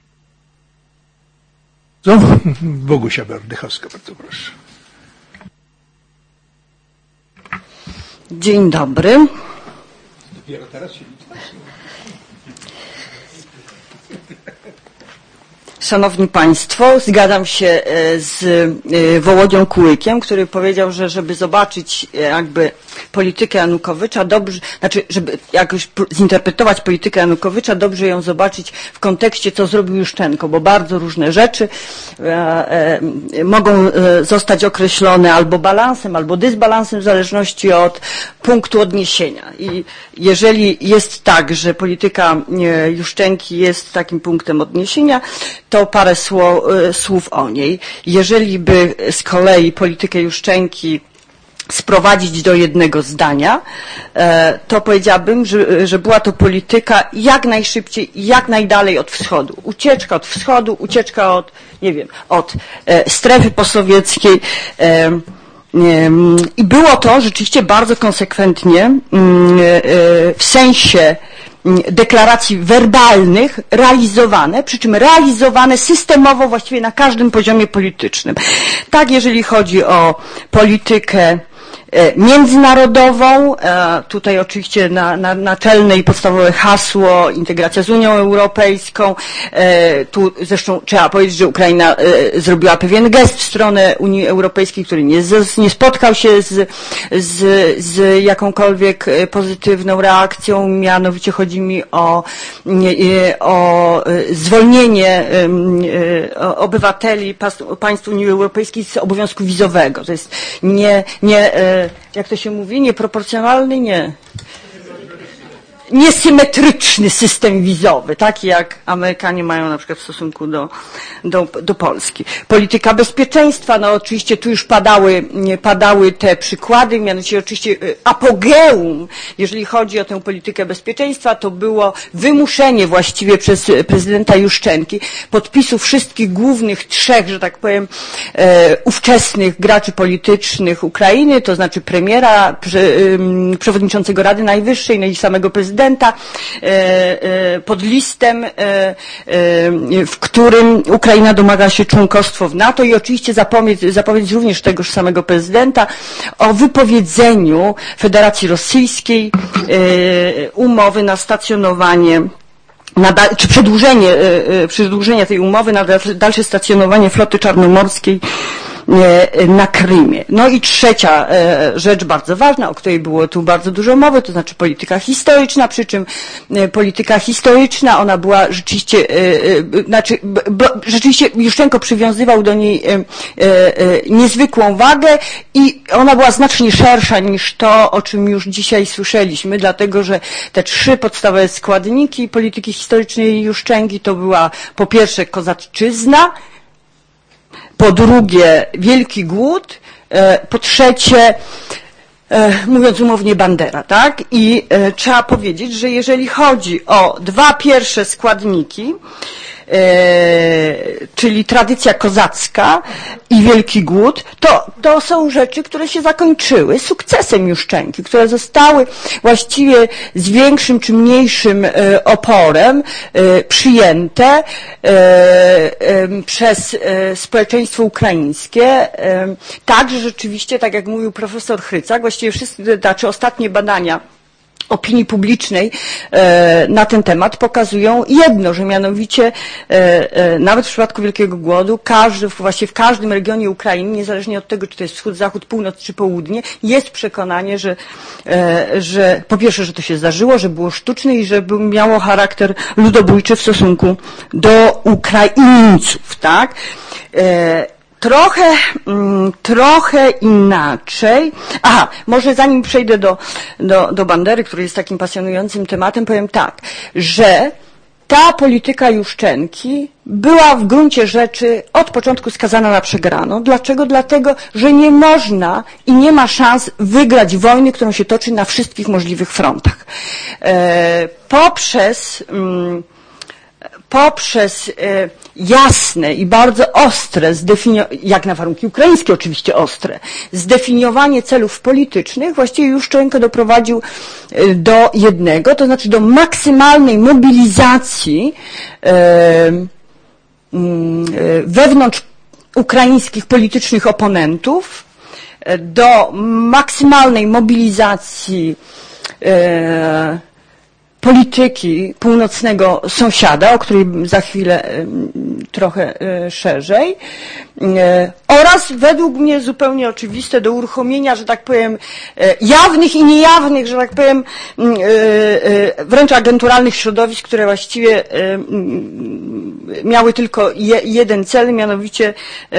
Co? Bogusia Berdychowska, bardzo proszę. Dzień dobry. Dopiero teraz się Szanowni Państwo, zgadzam się z Wołodzią Kułykiem, który powiedział, że żeby zobaczyć jakby politykę Janukowycza, dobrze, znaczy, żeby jakoś zinterpretować politykę Janukowycza, dobrze ją zobaczyć w kontekście, co zrobił Juszczenko, bo bardzo różne rzeczy e, e, mogą zostać określone albo balansem, albo dysbalansem w zależności od punktu odniesienia. I jeżeli jest tak, że polityka Juszczenki jest takim punktem odniesienia, to parę słów o niej. Jeżeli by z kolei politykę Juszczenki sprowadzić do jednego zdania, to powiedziałabym, że, że była to polityka jak najszybciej, jak najdalej od wschodu. Ucieczka od wschodu, ucieczka od, nie wiem, od strefy posowieckiej. I było to rzeczywiście bardzo konsekwentnie w sensie deklaracji werbalnych realizowane, przy czym realizowane systemowo właściwie na każdym poziomie politycznym. Tak, jeżeli chodzi o politykę międzynarodową, tutaj oczywiście na, na, naczelne i podstawowe hasło integracja z Unią Europejską. Tu zresztą trzeba powiedzieć, że Ukraina zrobiła pewien gest w stronę Unii Europejskiej, który nie, nie spotkał się z, z, z jakąkolwiek pozytywną reakcją, mianowicie chodzi mi o, o zwolnienie obywateli państw Unii Europejskiej z obowiązku wizowego. To jest nie, nie jak to się mówi, nieproporcjonalny, nie. Niesymetryczny system wizowy, taki jak Amerykanie mają na przykład w stosunku do, do, do Polski. Polityka bezpieczeństwa, no oczywiście tu już padały, padały te przykłady, mianowicie oczywiście apogeum, jeżeli chodzi o tę politykę bezpieczeństwa, to było wymuszenie właściwie przez prezydenta Juszczenki podpisu wszystkich głównych trzech, że tak powiem, e, ówczesnych graczy politycznych Ukrainy, to znaczy premiera, pre, e, przewodniczącego Rady Najwyższej, no i samego prezydenta, pod listem, w którym Ukraina domaga się członkostwa w NATO i oczywiście zapowiedź, zapowiedź również tegoż samego prezydenta o wypowiedzeniu Federacji Rosyjskiej umowy na stacjonowanie na da, czy przedłużenie, przedłużenie tej umowy na dalsze stacjonowanie floty czarnomorskiej na Krymie. No i trzecia rzecz bardzo ważna, o której było tu bardzo dużo mowy, to znaczy polityka historyczna, przy czym polityka historyczna, ona była rzeczywiście, znaczy, bo rzeczywiście Juszczenko przywiązywał do niej niezwykłą wagę i ona była znacznie szersza niż to, o czym już dzisiaj słyszeliśmy, dlatego że te trzy podstawowe składniki polityki historycznej Juszczenki to była po pierwsze kozaczyzna, po drugie Wielki Głód, po trzecie, mówiąc umownie, Bandera, tak? I trzeba powiedzieć, że jeżeli chodzi o dwa pierwsze składniki, czyli tradycja kozacka i Wielki Głód, to, to są rzeczy, które się zakończyły sukcesem Juszczenki, które zostały właściwie z większym czy mniejszym oporem przyjęte przez społeczeństwo ukraińskie. Także rzeczywiście, tak jak mówił profesor Chrycak, właściwie wszyscy, znaczy ostatnie badania opinii publicznej e, na ten temat pokazują jedno, że mianowicie e, e, nawet w przypadku Wielkiego Głodu każdy, właściwie w każdym regionie Ukrainy, niezależnie od tego, czy to jest wschód, zachód, północ czy południe, jest przekonanie, że, e, że po pierwsze, że to się zdarzyło, że było sztuczne i że miało charakter ludobójczy w stosunku do Ukraińców, tak? E, Trochę, trochę inaczej. Aha, może zanim przejdę do, do, do Bandery, który jest takim pasjonującym tematem, powiem tak, że ta polityka Juszczenki była w gruncie rzeczy od początku skazana na przegraną. Dlaczego? Dlatego, że nie można i nie ma szans wygrać wojny, którą się toczy na wszystkich możliwych frontach. E, poprzez... Mm, poprzez e, jasne i bardzo ostre, jak na warunki ukraińskie oczywiście ostre, zdefiniowanie celów politycznych, właściwie Juszczenko doprowadził e, do jednego, to znaczy do maksymalnej mobilizacji e, e, wewnątrz ukraińskich politycznych oponentów, e, do maksymalnej mobilizacji e, polityki północnego sąsiada, o której za chwilę trochę szerzej, oraz według mnie zupełnie oczywiste do uruchomienia, że tak powiem, jawnych i niejawnych, że tak powiem, wręcz agenturalnych środowisk, które właściwie miały tylko jeden cel, mianowicie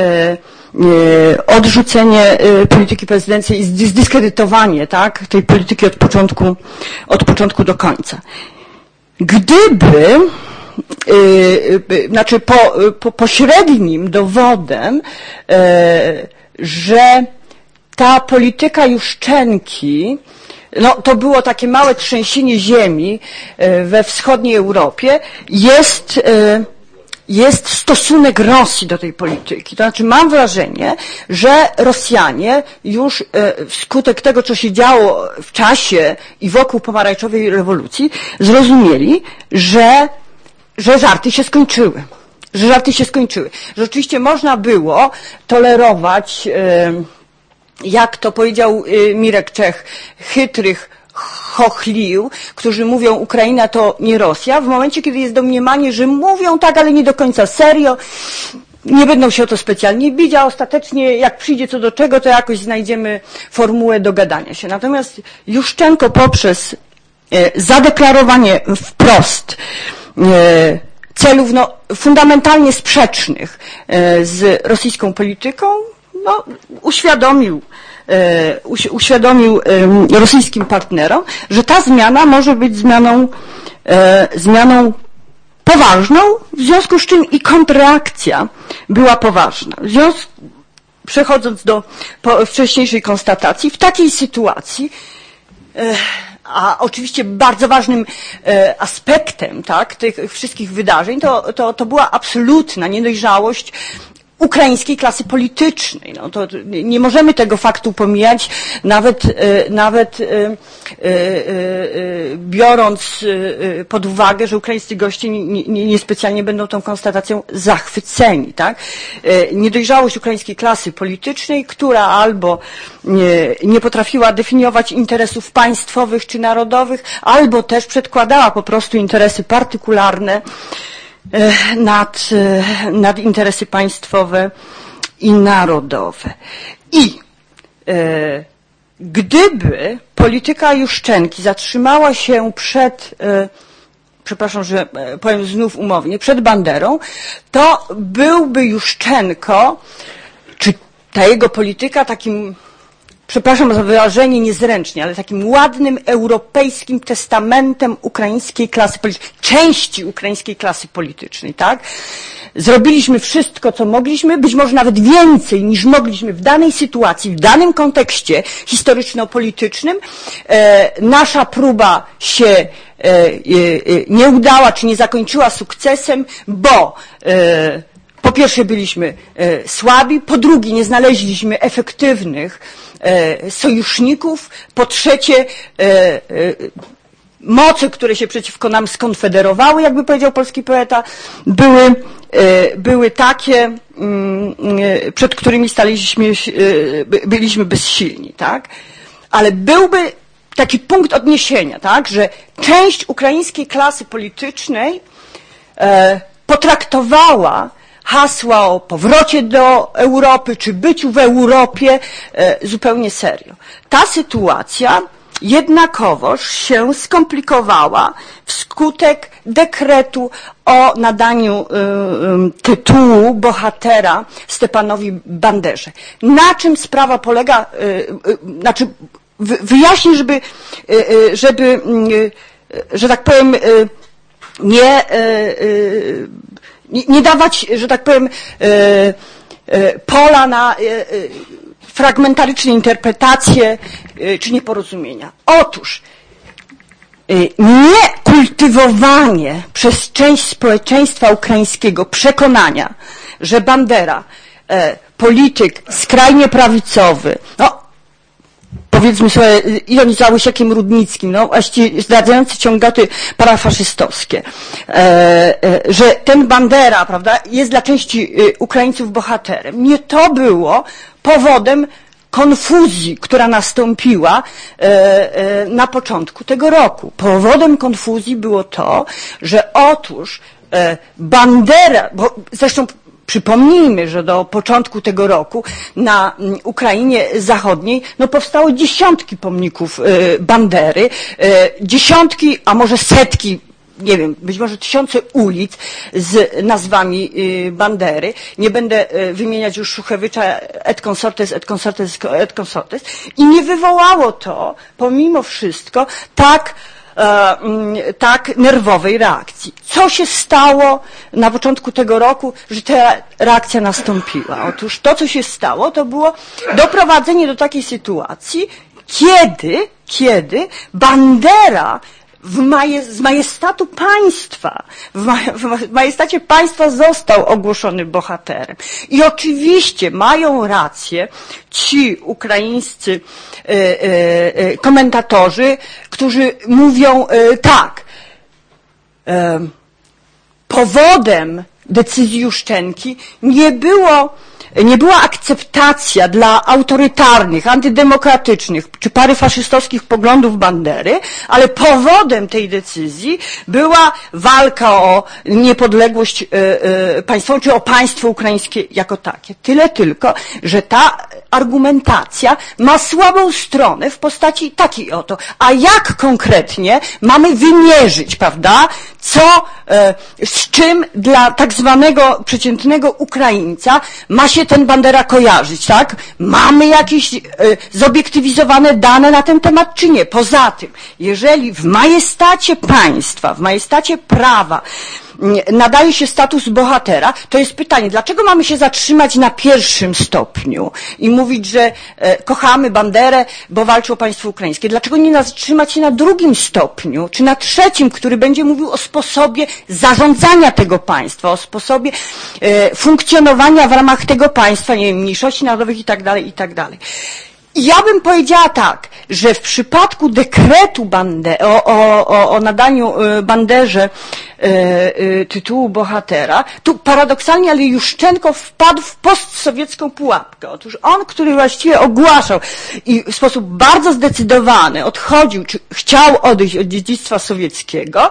odrzucenie polityki prezydenckiej i zdyskredytowanie, tak, tej polityki od początku, od początku do końca. Gdyby, yy, znaczy po, po, pośrednim dowodem, yy, że ta polityka Juszczenki, no to było takie małe trzęsienie ziemi yy, we wschodniej Europie, jest yy, jest stosunek Rosji do tej polityki. To znaczy mam wrażenie, że Rosjanie już wskutek tego, co się działo w czasie i wokół pomarańczowej rewolucji, zrozumieli, że, że żarty się skończyły. Że żarty się skończyły. Że oczywiście można było tolerować, jak to powiedział Mirek Czech, chytrych chochlił, którzy mówią, Ukraina to nie Rosja, w momencie, kiedy jest domniemanie, że mówią tak, ale nie do końca serio, nie będą się o to specjalnie bić, a ostatecznie jak przyjdzie co do czego, to jakoś znajdziemy formułę dogadania się. Natomiast Juszczenko poprzez e, zadeklarowanie wprost e, celów no, fundamentalnie sprzecznych e, z rosyjską polityką, no, uświadomił uświadomił rosyjskim partnerom, że ta zmiana może być zmianą, zmianą poważną, w związku z czym i kontrreakcja była poważna. W związku, przechodząc do wcześniejszej konstatacji, w takiej sytuacji, a oczywiście bardzo ważnym aspektem, tak, tych wszystkich wydarzeń, to, to, to była absolutna niedojrzałość ukraińskiej klasy politycznej. No to nie możemy tego faktu pomijać, nawet, nawet biorąc pod uwagę, że ukraińscy goście niespecjalnie nie, nie będą tą konstatacją zachwyceni. Tak? Niedojrzałość ukraińskiej klasy politycznej, która albo nie, nie potrafiła definiować interesów państwowych czy narodowych, albo też przedkładała po prostu interesy partykularne nad, nad interesy państwowe i narodowe. I e, gdyby polityka Juszczenki zatrzymała się przed, e, przepraszam, że e, powiem znów umownie, przed Banderą, to byłby Juszczenko, czy ta jego polityka takim, przepraszam za wyrażenie niezręcznie, ale takim ładnym europejskim testamentem ukraińskiej klasy politycznej, części ukraińskiej klasy politycznej, tak? Zrobiliśmy wszystko, co mogliśmy, być może nawet więcej niż mogliśmy w danej sytuacji, w danym kontekście historyczno-politycznym. E, nasza próba się e, e, nie udała, czy nie zakończyła sukcesem, bo e, po pierwsze byliśmy e, słabi, po drugie nie znaleźliśmy efektywnych e, sojuszników, po trzecie e, e, moce, które się przeciwko nam skonfederowały, jakby powiedział polski poeta, były, e, były takie, mm, e, przed którymi staliśmy, e, byliśmy bezsilni, tak? Ale byłby taki punkt odniesienia, tak, że część ukraińskiej klasy politycznej e, potraktowała hasła o powrocie do Europy, czy byciu w Europie e, zupełnie serio. Ta sytuacja jednakowoż się skomplikowała wskutek dekretu o nadaniu y, y, tytułu bohatera Stepanowi Banderze. Na czym sprawa polega, y, y, znaczy wy, wyjaśnię, żeby, y, y, żeby y, że tak powiem, y, nie, y, y, nie, nie dawać, że tak powiem, y, y, pola na y, y, fragmentaryczne interpretacje czy nieporozumienia. Otóż niekultywowanie przez część społeczeństwa ukraińskiego przekonania, że Bandera, polityk skrajnie prawicowy, no powiedzmy sobie, ironizował Łysiakiem Rudnickim, no właściwie zdradzający ciągoty parafaszystowskie, e, e, że ten Bandera, prawda, jest dla części Ukraińców bohaterem. Nie to było powodem konfuzji, która nastąpiła e, e, na początku tego roku. Powodem konfuzji było to, że otóż e, Bandera, bo zresztą przypomnijmy, że do początku tego roku na Ukrainie Zachodniej no, powstało dziesiątki pomników e, Bandery, e, dziesiątki, a może setki, nie wiem, być może tysiące ulic z nazwami y, Bandery. Nie będę y, wymieniać już Szuchewycza et consortes, et consortes, et consortes. I nie wywołało to, pomimo wszystko, tak, e, y, tak nerwowej reakcji. Co się stało na początku tego roku, że ta reakcja nastąpiła? Otóż to, co się stało, to było doprowadzenie do takiej sytuacji, kiedy, kiedy Bandera w maje, z majestatu państwa, w, maj, w majestacie państwa został ogłoszony bohaterem. I oczywiście mają rację ci ukraińscy e, e, komentatorzy, którzy mówią e, tak, e, powodem decyzji Juszczenki nie było nie była akceptacja dla autorytarnych, antydemokratycznych czy paryfaszystowskich poglądów Bandery, ale powodem tej decyzji była walka o niepodległość e, e, państwową, czy o państwo ukraińskie jako takie. Tyle tylko, że ta argumentacja ma słabą stronę w postaci takiej oto. A jak konkretnie mamy wymierzyć, prawda, co, e, z czym dla tak zwanego przeciętnego Ukraińca ma się ten Bandera kojarzyć, tak? Mamy jakieś e, zobiektywizowane dane na ten temat, czy nie? Poza tym, jeżeli w majestacie państwa, w majestacie prawa nadaje się status bohatera, to jest pytanie, dlaczego mamy się zatrzymać na pierwszym stopniu i mówić, że e, kochamy Banderę, bo walczy o państwo ukraińskie? Dlaczego nie zatrzymać się na drugim stopniu, czy na trzecim, który będzie mówił o sposobie zarządzania tego państwa, o sposobie e, funkcjonowania w ramach tego państwa, nie wiem, mniejszości narodowych i tak dalej, i tak dalej. I ja bym powiedziała tak, że w przypadku dekretu Bande, o, o, o nadaniu Banderze e, e, tytułu bohatera, tu paradoksalnie, ale Juszczenko wpadł w postsowiecką pułapkę. Otóż on, który właściwie ogłaszał i w sposób bardzo zdecydowany odchodził, czy chciał odejść od dziedzictwa sowieckiego,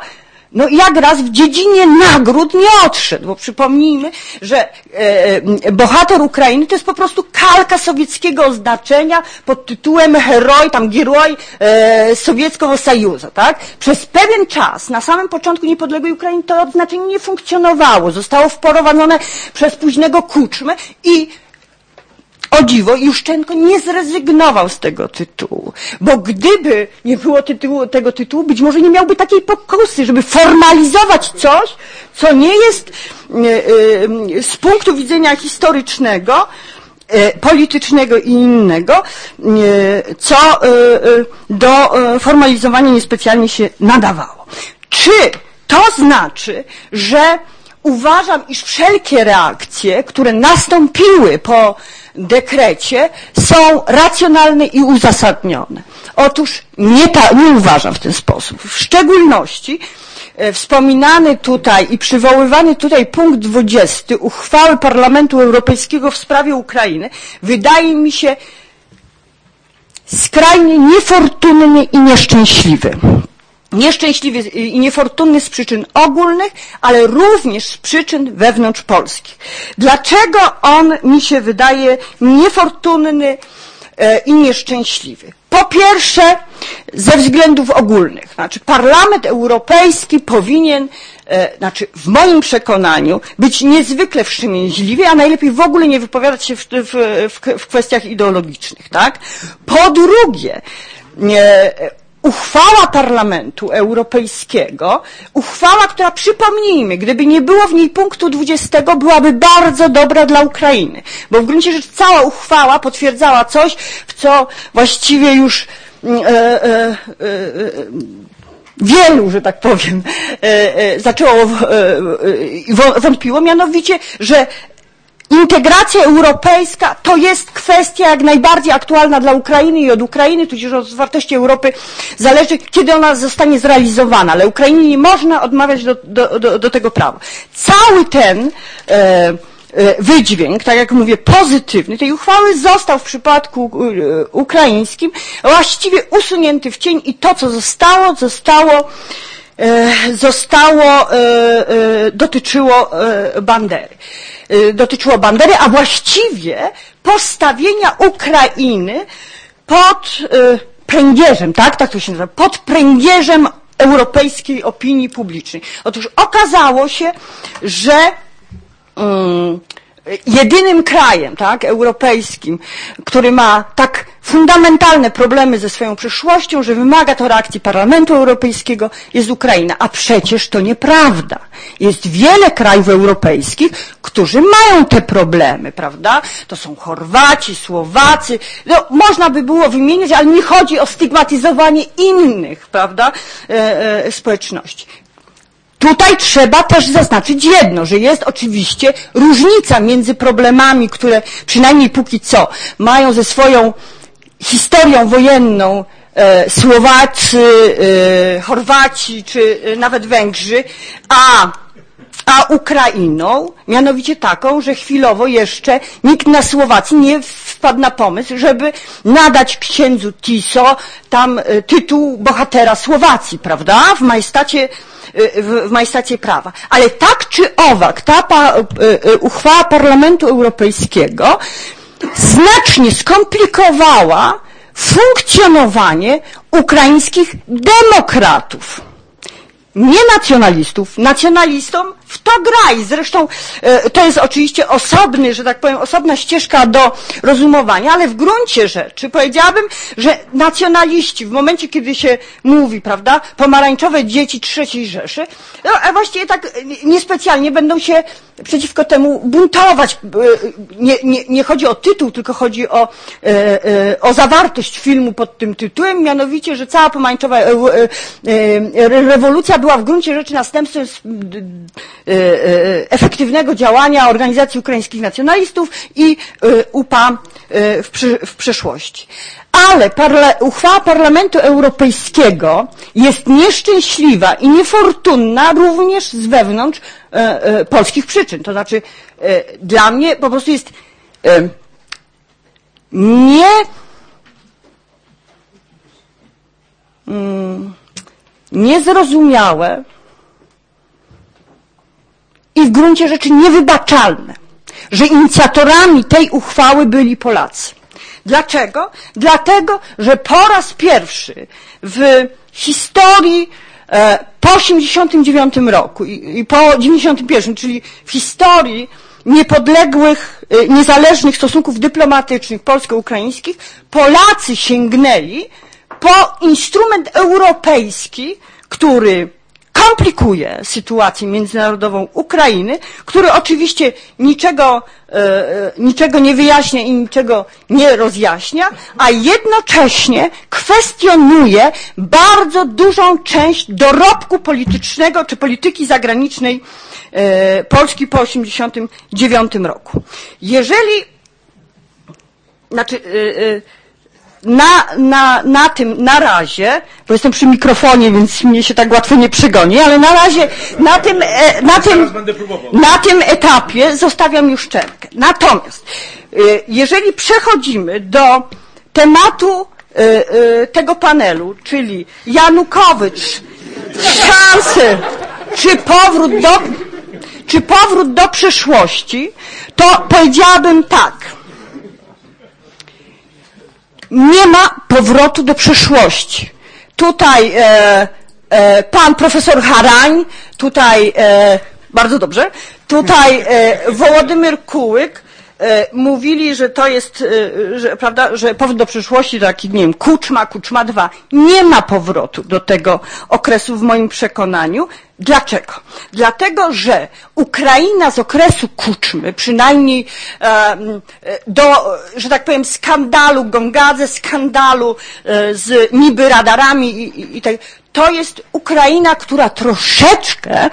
no jak raz w dziedzinie nagród nie odszedł, bo przypomnijmy, że e, bohater Ukrainy to jest po prostu kalka sowieckiego oznaczenia pod tytułem heroj, tam gieroj e, Sowieckiego Sojuzu, tak? Przez pewien czas, na samym początku niepodległej Ukrainy to odznaczenie nie funkcjonowało, zostało wprowadzone przez późnego Kuczmę i o dziwo, Juszczenko nie zrezygnował z tego tytułu, bo gdyby nie było tytułu, tego tytułu, być może nie miałby takiej pokusy, żeby formalizować coś, co nie jest z punktu widzenia historycznego, politycznego i innego, co do formalizowania niespecjalnie się nadawało. Czy to znaczy, że uważam, iż wszelkie reakcje, które nastąpiły po dekrecie, są racjonalne i uzasadnione? Otóż nie, ta, nie uważam w ten sposób. W szczególności e, wspominany tutaj i przywoływany tutaj punkt dwudziesty uchwały Parlamentu Europejskiego w sprawie Ukrainy wydaje mi się skrajnie niefortunny i nieszczęśliwy. Nieszczęśliwy i niefortunny z przyczyn ogólnych, ale również z przyczyn wewnątrzpolskich. Dlaczego on mi się wydaje niefortunny i nieszczęśliwy? Po pierwsze, ze względów ogólnych. Znaczy, Parlament Europejski powinien, e, znaczy w moim przekonaniu, być niezwykle wstrzemięźliwy, a najlepiej w ogóle nie wypowiadać się w, w, w, w kwestiach ideologicznych, tak? Po drugie, e, uchwała Parlamentu Europejskiego, uchwała, która, przypomnijmy, gdyby nie było w niej punktu dwudziestego, byłaby bardzo dobra dla Ukrainy, bo w gruncie rzeczy cała uchwała potwierdzała coś, w co właściwie już e, e, e, wielu, że tak powiem, e, e, zaczęło e, e, wątpiło, mianowicie, że integracja europejska to jest kwestia jak najbardziej aktualna dla Ukrainy i od Ukrainy, tudzież od wartości Europy zależy, kiedy ona zostanie zrealizowana, ale Ukrainie nie można odmawiać do, do, do, do tego prawa. Cały ten e, e, wydźwięk, tak jak mówię, pozytywny tej uchwały został w przypadku e, ukraińskim właściwie usunięty w cień i to, co zostało, zostało zostało, dotyczyło Bandery. Dotyczyło Bandery, a właściwie postawienia Ukrainy pod pręgierzem, tak, tak to się nazywa, pod pręgierzem europejskiej opinii publicznej. Otóż okazało się, że um, jedynym krajem, tak, europejskim, który ma tak fundamentalne problemy ze swoją przyszłością, że wymaga to reakcji Parlamentu Europejskiego, jest Ukraina. A przecież to nieprawda. Jest wiele krajów europejskich, którzy mają te problemy, prawda? To są Chorwaci, Słowacy. No, można by było wymieniać, ale nie chodzi o stygmatyzowanie innych, prawda, e, e, społeczności. Tutaj trzeba też zaznaczyć jedno, że jest oczywiście różnica między problemami, które przynajmniej póki co mają ze swoją historią wojenną e, Słowacy, e, Chorwaci czy e, nawet Węgrzy, a, a Ukrainą, mianowicie taką, że chwilowo jeszcze nikt na Słowacji nie wpadł na pomysł, żeby nadać księdzu Tiso tam e, tytuł bohatera Słowacji, prawda, w majestacie w majestacie prawa. Ale tak czy owak, ta pa, uchwała Parlamentu Europejskiego znacznie skomplikowała funkcjonowanie ukraińskich demokratów. Nie nacjonalistów. Nacjonalistom w to gra i zresztą e, to jest oczywiście osobny, że tak powiem, osobna ścieżka do rozumowania, ale w gruncie rzeczy powiedziałabym, że nacjonaliści w momencie, kiedy się mówi, prawda, pomarańczowe dzieci trzeciej Rzeszy, no, a właściwie tak niespecjalnie będą się przeciwko temu buntować. Nie, nie, nie chodzi o tytuł, tylko chodzi o, e, e, o zawartość filmu pod tym tytułem, mianowicie, że cała pomarańczowa e, e, rewolucja była w gruncie rzeczy następstwem efektywnego działania organizacji ukraińskich nacjonalistów i U P A w, przy, w przeszłości. Ale parla, uchwała Parlamentu Europejskiego jest nieszczęśliwa i niefortunna również z wewnątrz e, e, polskich przyczyn. To znaczy e, dla mnie po prostu jest e, nie mm, niezrozumiałe w gruncie rzeczy niewybaczalne, że inicjatorami tej uchwały byli Polacy. Dlaczego? Dlatego, że po raz pierwszy w historii e, po osiemdziesiątym dziewiątym roku i, i po dziewięćdziesiątym pierwszym, czyli w historii niepodległych, e, niezależnych stosunków dyplomatycznych polsko-ukraińskich, Polacy sięgnęli po instrument europejski, który komplikuje sytuację międzynarodową Ukrainy, który oczywiście niczego, e, niczego nie wyjaśnia i niczego nie rozjaśnia, a jednocześnie kwestionuje bardzo dużą część dorobku politycznego czy polityki zagranicznej e, Polski po osiemdziesiątym dziewiątym roku. Jeżeli, znaczy, e, e, Na, na, na tym, na razie, bo jestem przy mikrofonie, więc mnie się tak łatwo nie przegoni, ale na razie, na tym, na tym, na tym etapie zostawiam już szczękę. Natomiast, jeżeli przechodzimy do tematu tego panelu, czyli Janukowycz, szanse, czy powrót do, czy powrót do przeszłości, to powiedziałabym tak. Nie ma powrotu do przeszłości. Tutaj e, e, pan profesor Harań, tutaj, e, bardzo dobrze, tutaj e, Wołodymyr Kułyk e, mówili, że to jest, e, że, prawda, że powrót do przeszłości, taki, nie wiem, Kuczma, Kuczma dwa. Nie ma powrotu do tego okresu w moim przekonaniu. Dlaczego? Dlatego, że Ukraina z okresu Kuczmy, przynajmniej e, do, że tak powiem, skandalu Gongadze, skandalu e, z niby radarami i, i, i tak, to jest Ukraina, która troszeczkę e,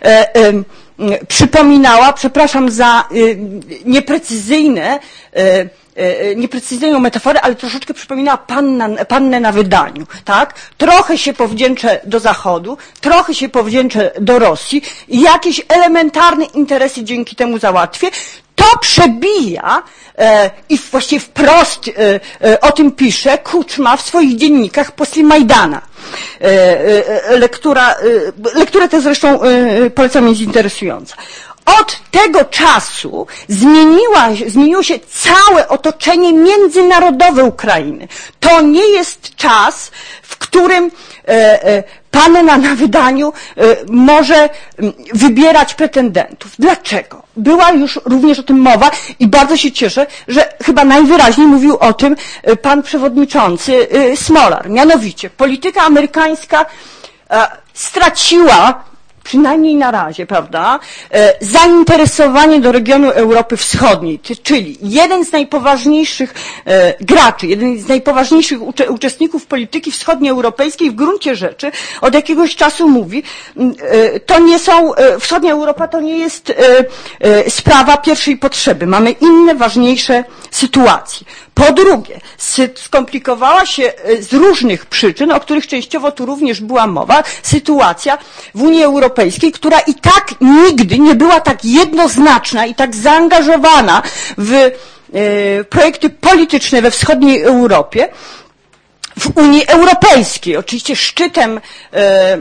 e, przypominała, przepraszam za e, nieprecyzyjne, e, nieprecyzyjną metaforę, ale troszeczkę przypomina panna, pannę na wydaniu, tak? Trochę się powdzięczę do Zachodu, trochę się powdzięczę do Rosji i jakieś elementarne interesy dzięki temu załatwię. To przebija e, i właściwie wprost e, e, o tym pisze Kuczma w swoich dziennikach после Majdana. E, e, lektura, e, lekturę tę zresztą e, polecam, jest interesująca. Od tego czasu zmieniła, zmieniło się całe otoczenie międzynarodowe Ukrainy. To nie jest czas, w którym e, e, panna na wydaniu e, może wybierać pretendentów. Dlaczego? Była już również o tym mowa i bardzo się cieszę, że chyba najwyraźniej mówił o tym pan przewodniczący e, Smolar. Mianowicie polityka amerykańska e, straciła, przynajmniej na razie, prawda, zainteresowanie do regionu Europy Wschodniej, czyli jeden z najpoważniejszych graczy, jeden z najpoważniejszych uczestników polityki wschodnioeuropejskiej w gruncie rzeczy od jakiegoś czasu mówi, to nie są, wschodnia Europa to nie jest sprawa pierwszej potrzeby. Mamy inne, ważniejsze sytuacje. Po drugie, skomplikowała się z różnych przyczyn, o których częściowo tu również była mowa, sytuacja w Unii Europejskiej, która i tak nigdy nie była tak jednoznaczna i tak zaangażowana w e, projekty polityczne we wschodniej Europie, w Unii Europejskiej. Oczywiście szczytem e,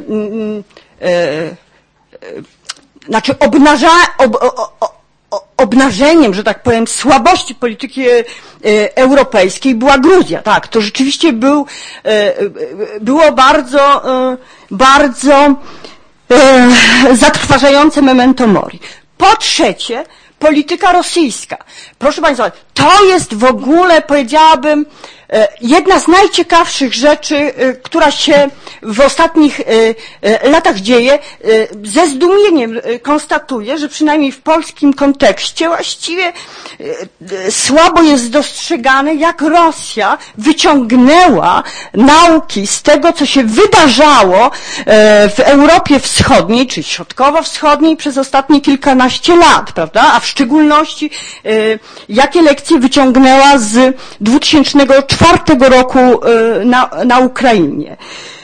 e, e, znaczy obnaża, ob, o, o, obnażeniem, że tak powiem, słabości polityki europejskiej była Gruzja. Tak, to rzeczywiście był, było bardzo, bardzo zatrważające memento mori. Po trzecie, polityka rosyjska. Proszę Państwa, to jest w ogóle, powiedziałabym, jedna z najciekawszych rzeczy, która się w ostatnich latach dzieje. Ze zdumieniem konstatuję, że przynajmniej w polskim kontekście właściwie słabo jest dostrzegane, jak Rosja wyciągnęła nauki z tego, co się wydarzało w Europie Wschodniej, czy Środkowo-Wschodniej przez ostatnie kilkanaście lat, prawda? A w szczególności jakie lekcje wyciągnęła z dwutysięcznego czwartego roku na, na Ukrainie.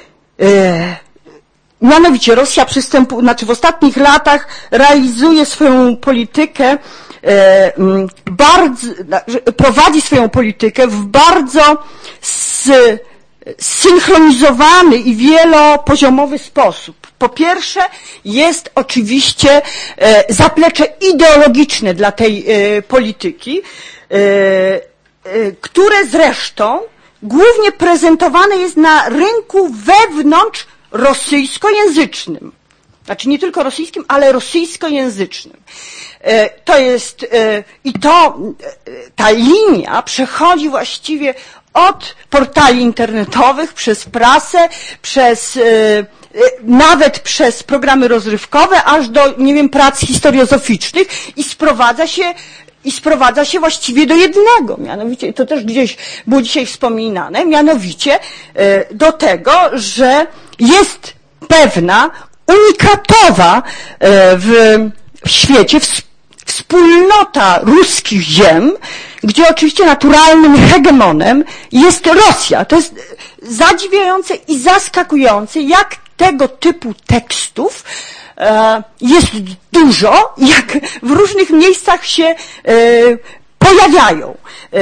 Mianowicie Rosja przystępuje, znaczy w ostatnich latach realizuje swoją politykę, bardzo, prowadzi swoją politykę w bardzo zsynchronizowany i wielopoziomowy sposób. Po pierwsze jest oczywiście e, zaplecze ideologiczne dla tej e, polityki, e, e, które zresztą głównie prezentowane jest na rynku wewnątrz rosyjskojęzycznym. Znaczy nie tylko rosyjskim, ale rosyjskojęzycznym. E, to jest, e, i to, e, ta linia przechodzi właściwie od portali internetowych, przez prasę, przez, e, e, nawet przez programy rozrywkowe, aż do, nie wiem, prac historiozoficznych i sprowadza się I sprowadza się właściwie do jednego, mianowicie, to też gdzieś było dzisiaj wspominane, mianowicie e, do tego, że jest pewna unikatowa e, w, w świecie w, wspólnota ruskich ziem, gdzie oczywiście naturalnym hegemonem jest Rosja. To jest zadziwiające i zaskakujące, jak tego typu tekstów jest dużo, jak w różnych miejscach się pojawiają.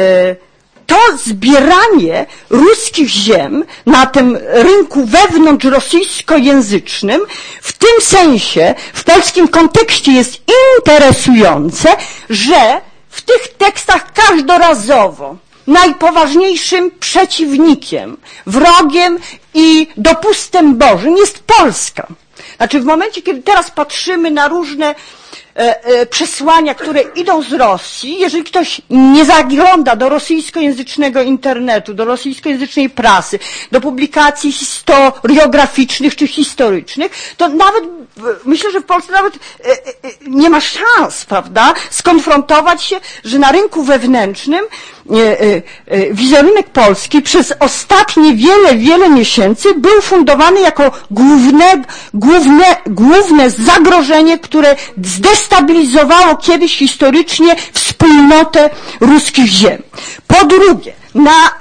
To zbieranie ruskich ziem na tym rynku wewnątrz rosyjskojęzycznym w tym sensie, w polskim kontekście jest interesujące, że w tych tekstach każdorazowo najpoważniejszym przeciwnikiem, wrogiem i dopustem Bożym jest Polska. Znaczy w momencie, kiedy teraz patrzymy na różne e, e, przesłania, które idą z Rosji, jeżeli ktoś nie zagląda do rosyjskojęzycznego internetu, do rosyjskojęzycznej prasy, do publikacji historiograficznych czy historycznych, to nawet, myślę, że w Polsce nawet e, e, nie ma szans, prawda, skonfrontować się, że na rynku wewnętrznym e, e, wizerunek Polski przez ostatnie wiele, wiele miesięcy był fundowany jako główne, główne, główne zagrożenie, które zdestabilizowało kiedyś historycznie wspólnotę ruskich ziem. Po drugie, na,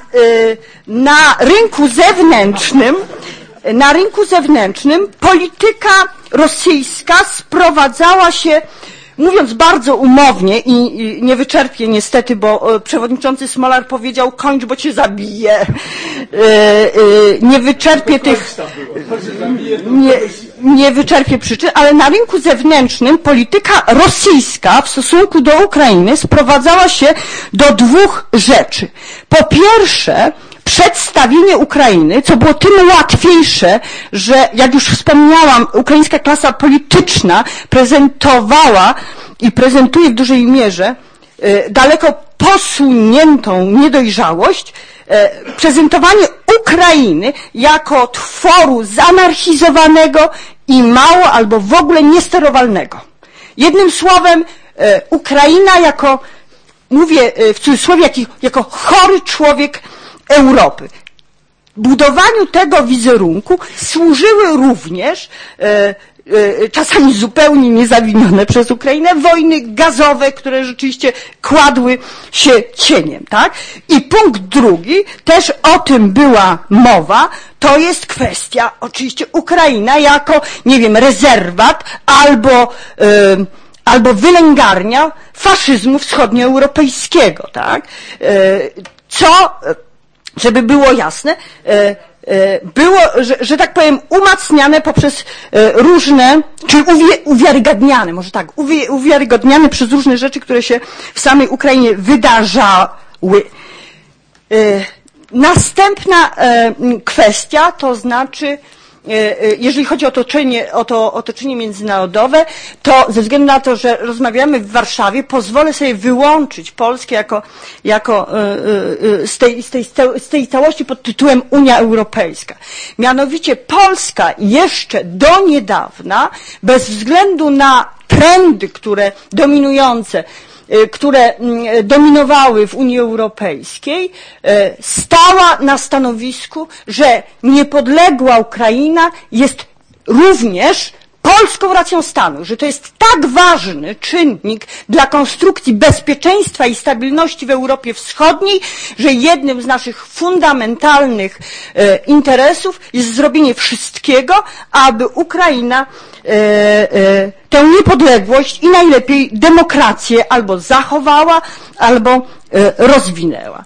na rynku zewnętrznym, na rynku zewnętrznym polityka rosyjska sprowadzała się, mówiąc bardzo umownie i nie wyczerpię niestety, bo przewodniczący Smolar powiedział kończ, bo cię zabije. Nie wyczerpię tych, nie, nie wyczerpię przyczyn, ale na rynku zewnętrznym polityka rosyjska w stosunku do Ukrainy sprowadzała się do dwóch rzeczy. Po pierwsze, przedstawienie Ukrainy, co było tym łatwiejsze, że jak już wspomniałam, ukraińska klasa polityczna prezentowała i prezentuje w dużej mierze e, daleko posuniętą niedojrzałość, e, prezentowanie Ukrainy jako tworu zanarchizowanego i mało albo w ogóle niesterowalnego. Jednym słowem, e, Ukraina jako, mówię e, w cudzysłowie, jako, jako chory człowiek Europy. Budowaniu tego wizerunku służyły również e, e, czasami zupełnie niezawinione przez Ukrainę wojny gazowe, które rzeczywiście kładły się cieniem, tak? I punkt drugi, też o tym była mowa, to jest kwestia oczywiście Ukraina jako, nie wiem, rezerwat albo e, albo wylęgarnia faszyzmu wschodnioeuropejskiego, tak? E, co żeby było jasne, było, że, że tak powiem, umacniane poprzez różne, czy uwiarygadniane, może tak, uwiarygadniane przez różne rzeczy, które się w samej Ukrainie wydarzały. Następna kwestia, to znaczy, jeżeli chodzi o otoczenie, o to otoczenie międzynarodowe, to ze względu na to, że rozmawiamy w Warszawie, pozwolę sobie wyłączyć Polskę jako, jako z, tej, z, tej, z tej całości pod tytułem Unia Europejska. Mianowicie Polska jeszcze do niedawna, bez względu na trendy, które dominujące, które dominowały w Unii Europejskiej, stała na stanowisku, że niepodległa Ukraina jest również polską racją stanu, że to jest tak ważny czynnik dla konstrukcji bezpieczeństwa i stabilności w Europie Wschodniej, że jednym z naszych fundamentalnych e, interesów jest zrobienie wszystkiego, aby Ukraina e, e, tę niepodległość i najlepiej demokrację albo zachowała, albo e, rozwinęła.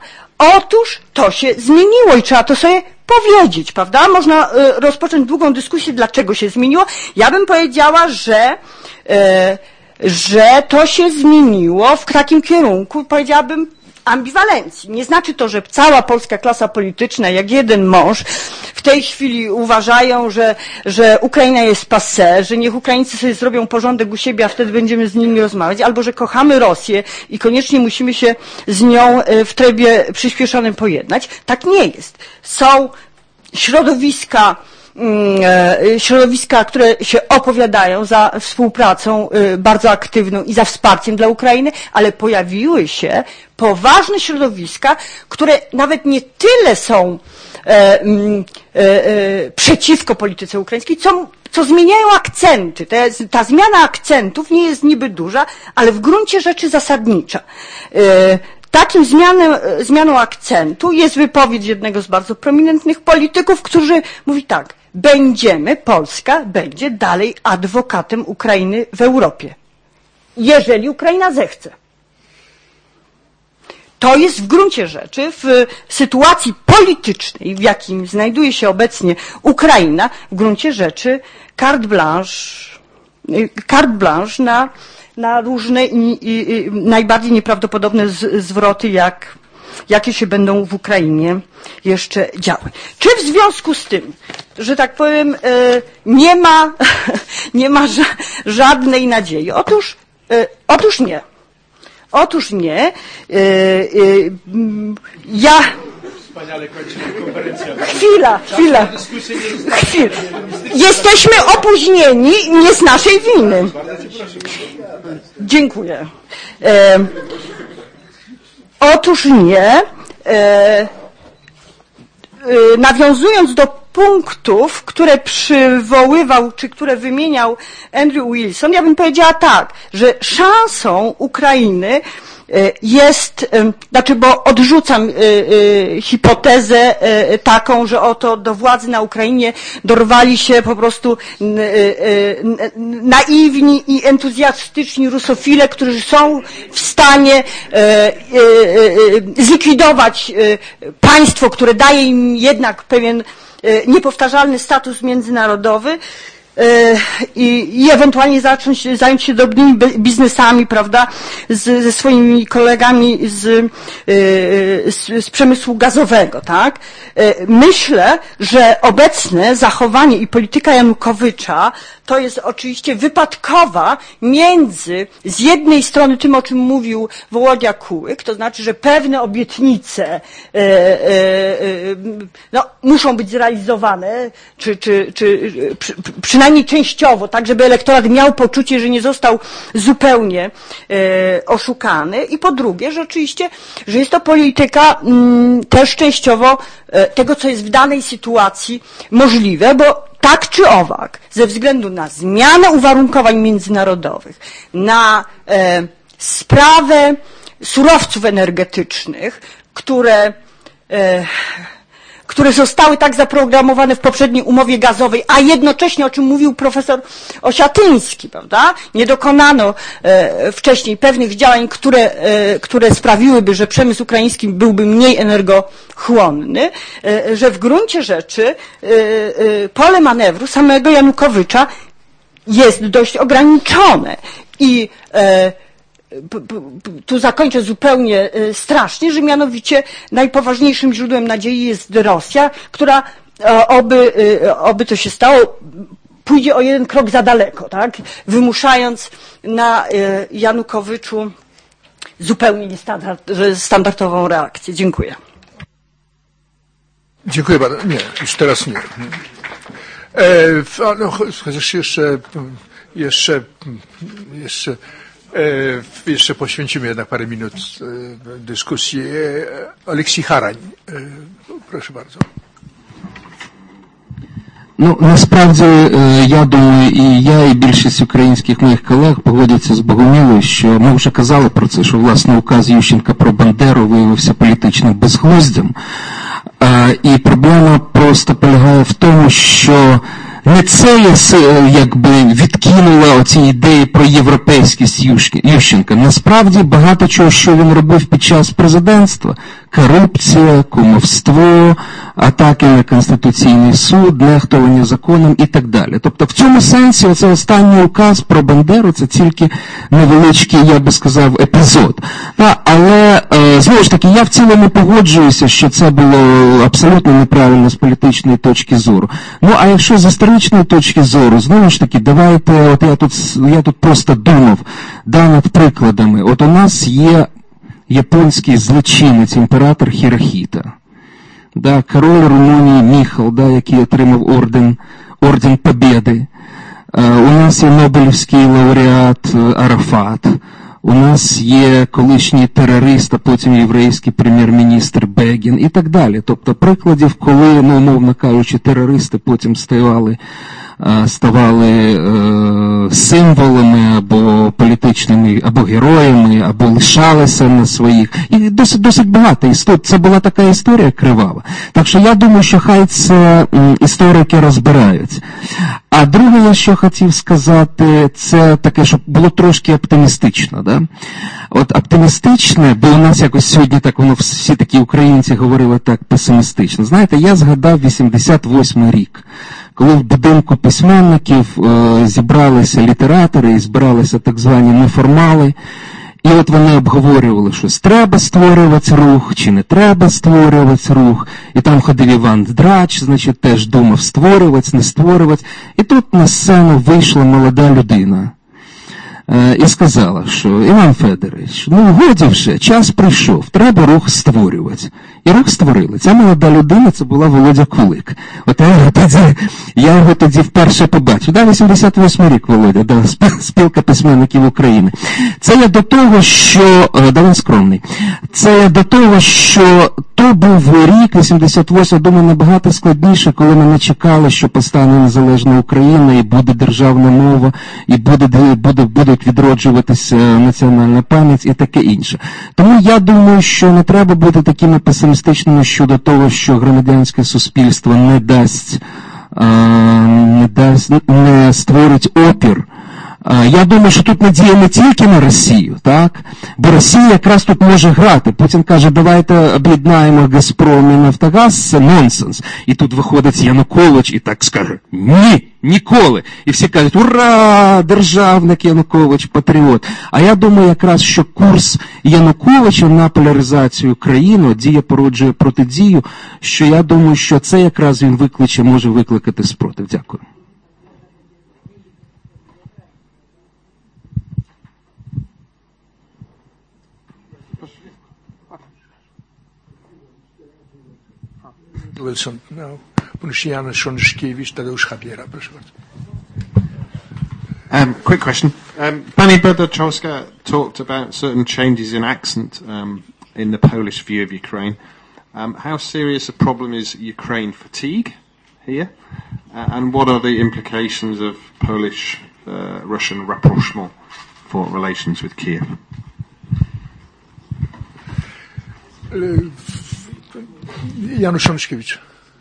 Otóż to się zmieniło i trzeba to sobie powiedzieć, prawda? Można y, rozpocząć długą dyskusję, dlaczego się zmieniło. Ja bym powiedziała, że, y, że to się zmieniło w takim kierunku, powiedziałabym, ambiwalencji. Nie znaczy to, że cała polska klasa polityczna, jak jeden mąż, w tej chwili uważają, że, że Ukraina jest passé, że niech Ukraińcy sobie zrobią porządek u siebie, a wtedy będziemy z nimi rozmawiać, albo że kochamy Rosję i koniecznie musimy się z nią w trybie przyspieszonym pojednać. Tak nie jest. Są środowiska, środowiska, które się opowiadają za współpracą bardzo aktywną i za wsparciem dla Ukrainy, ale pojawiły się poważne środowiska, które nawet nie tyle są e, e, e, przeciwko polityce ukraińskiej, co, co zmieniają akcenty. Te, ta zmiana akcentów nie jest niby duża, ale w gruncie rzeczy zasadnicza. E, Takim zmianem, zmianą akcentu jest wypowiedź jednego z bardzo prominentnych polityków, który mówi tak: będziemy, Polska będzie dalej adwokatem Ukrainy w Europie, jeżeli Ukraina zechce. To jest w gruncie rzeczy w sytuacji politycznej, w jakim znajduje się obecnie Ukraina, w gruncie rzeczy carte blanche, carte blanche na na różne i, i, i najbardziej nieprawdopodobne z, zwroty, jak, jakie się będą w Ukrainie jeszcze działy. Czy w związku z tym, że tak powiem, nie ma, nie ma ża żadnej nadziei? Otóż, otóż nie. Otóż nie. Ja... Chwila, chwila. Chwila. Jesteśmy opóźnieni nie z naszej winy. Dziękuję. E, otóż nie. E, e, nawiązując do punktów, które przywoływał, czy które wymieniał Andrew Wilson, ja bym powiedziała tak, że szansą Ukrainy jest, znaczy, bo odrzucam y, y, hipotezę y, taką, że oto do władzy na Ukrainie dorwali się po prostu y, y, naiwni i entuzjastyczni rusofile, którzy są w stanie y, y, y, zlikwidować y, państwo, które daje im jednak pewien y, niepowtarzalny status międzynarodowy. I, i ewentualnie zacząć, zająć się drobnymi biznesami, prawda, z, ze swoimi kolegami z, z, z przemysłu gazowego, tak? Myślę, że obecne zachowanie i polityka Janukowycza to jest oczywiście wypadkowa między z jednej strony tym, o czym mówił Wołodia Kułyk, to znaczy, że pewne obietnice e, e, no, muszą być zrealizowane, czy, czy, czy przy, przynajmniej częściowo, tak żeby elektorat miał poczucie, że nie został zupełnie e, oszukany. I po drugie, że oczywiście, że jest to polityka m, też częściowo e, tego, co jest w danej sytuacji możliwe, bo tak czy owak, ze względu na zmianę uwarunkowań międzynarodowych, na e, sprawę surowców energetycznych, które, e, które zostały tak zaprogramowane w poprzedniej umowie gazowej, a jednocześnie, o czym mówił profesor Osiatyński, prawda, nie dokonano e, wcześniej pewnych działań, które, e, które sprawiłyby, że przemysł ukraiński byłby mniej energochłonny, e, że w gruncie rzeczy e, e, pole manewru samego Janukowycza jest dość ograniczone i e, tu zakończę zupełnie strasznie, że mianowicie najpoważniejszym źródłem nadziei jest Rosja, która oby, oby to się stało, pójdzie o jeden krok za daleko, tak? Wymuszając na Janukowyczu zupełnie niestandardową reakcję. Dziękuję. Dziękuję bardzo. Nie, już teraz nie. E, no, chociaż jeszcze, jeszcze, jeszcze E, jeszcze poświęcimy jednak parę minut e, dyskusji. E, Aleksій Харань, e, proszę bardzo. Ну, насправді, я думаю, і я, і більшість українських моїх колег погодяться з Богомілою, що ми вже казали про це, що, власне, указ Ющенка про Бандеру виявився політичним безглуздям. І проблема просто полягає в тому, що не це якби відкинуло оці ідеї про європейськість Ющенка. Насправді багато чого, що він робив під час президентства. Корупція, кумовство, атаки на Конституційний суд, нехтування законом і так далі. Тобто в цьому сенсі оце останній указ про Бандеру, це тільки невеличкий, я би сказав, епізод. Та, але, е, знову ж таки, я в цілому погоджуюся, що це було абсолютно неправильно з політичної точки зору. Ну, а якщо з історичної точки зору, знову ж таки, давайте, от я тут, я тут просто думав, да, над прикладами. От у нас є японський злочинець, імператор Хірохіта. Да, король Румунії Міхал, да, який отримав орден, орден Побєди. У нас є Нобелівський лауреат Арафат. У нас є колишній терорист, а потім єврейський прем'єр-міністр Бегін і так далі. Тобто прикладів, коли, ну, умовно кажучи, терористи потім ставали, ставали е, символами або політичними, або героями, або лишалися на своїх. І досить, досить багато історій. Це була така історія кривава. Так що я думаю, що хай це м, історики розбирають. А друге, я що хотів сказати, це таке, щоб було трошки оптимістично. Да? От оптимістичне, бо у нас якось сьогодні так воно всі такі українці говорили так песимістично. Знаєте, я згадав вісімдесят восьмий рік, коли в будинку письменників е, зібралися літератори і збиралися так звані неформали, і от вони обговорювали, що треба створювати рух, чи не треба створювати рух. І там ходив Іван Драч, значить, теж думав створювати, не створювати. І тут на сцену вийшла молода людина е, і сказала, що Іван Федорович, ну годі вже, час прийшов, треба рух створювати. І рух створили. Ця молода людина, це була Володя Кулик. От я його тоді, я його тоді вперше побачив. Да, вісімдесят восьмий рік, Володя, да, спілка письменників України. Це я до того, що, да, він скромний. Це я до того, що то був рік, вісімдесят восьмий, думаю, набагато складніше, коли ми не чекали, що постане незалежна Україна, і буде державна мова, і буде, буде, будуть відроджуватися національна пам'ять і таке інше. Тому я думаю, що не треба бути такими песимістичними щодо того, що громадянське суспільство не дасть, не дасть, не створить опір. Я думаю, що тут надія не тільки на Росію, так? Бо Росія якраз тут може грати. Путін каже, давайте об'єднаємо Газпром і Нафтогаз, це нонсенс. І тут виходить Янукович і так скаже, ні, ніколи. І всі кажуть, ура, державник Янукович, патріот. А я думаю якраз, що курс Януковича на поляризацію країни, дія породжує протидію, що я думаю, що це якраз він викличе, може викликати спротив. Дякую. Wilson, no. Janusz Szonszkiewicz, Tadeusz Chabiera, proszę bardzo. Um, quick question. Um, Pani Berdochowska talked about certain changes in accent um, in the Polish view of Ukraine. Um, how serious a problem is Ukraine fatigue here? Uh, and what are the implications of Polish-Russian uh, rapprochement for relations with Kiev? Janusz Szonszkiewicz.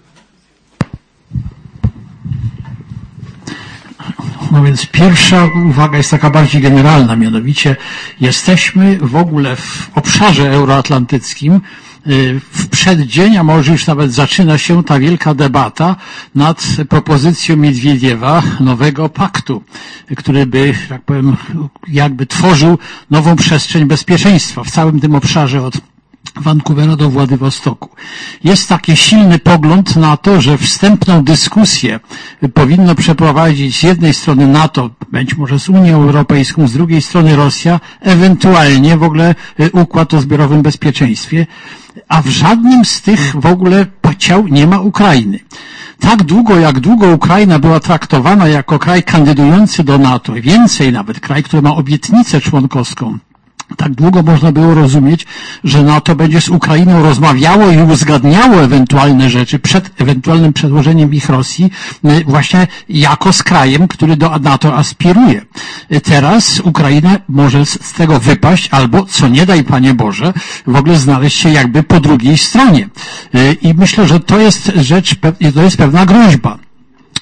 No więc pierwsza uwaga jest taka bardziej generalna, mianowicie jesteśmy w ogóle w obszarze euroatlantyckim w przeddzień, a może już nawet zaczyna się ta wielka debata nad propozycją Miedwiediewa nowego paktu, który by, jak powiem, jakby tworzył nową przestrzeń bezpieczeństwa w całym tym obszarze od Vancouvera do Władywostoku. Jest taki silny pogląd na to, że wstępną dyskusję powinno przeprowadzić z jednej strony NATO, być może z Unią Europejską, z drugiej strony Rosja, ewentualnie w ogóle układ o zbiorowym bezpieczeństwie, a w żadnym z tych w ogóle ciał nie ma Ukrainy. Tak długo, jak długo Ukraina była traktowana jako kraj kandydujący do NATO, więcej nawet kraj, który ma obietnicę członkowską, tak długo można było rozumieć, że NATO będzie z Ukrainą rozmawiało i uzgadniało ewentualne rzeczy przed ewentualnym przedłożeniem ich Rosji właśnie jako z krajem, który do NATO aspiruje. Teraz Ukraina może z tego wypaść albo, co nie daj Panie Boże, w ogóle znaleźć się jakby po drugiej stronie. I myślę, że to jest rzecz, to jest pewna groźba.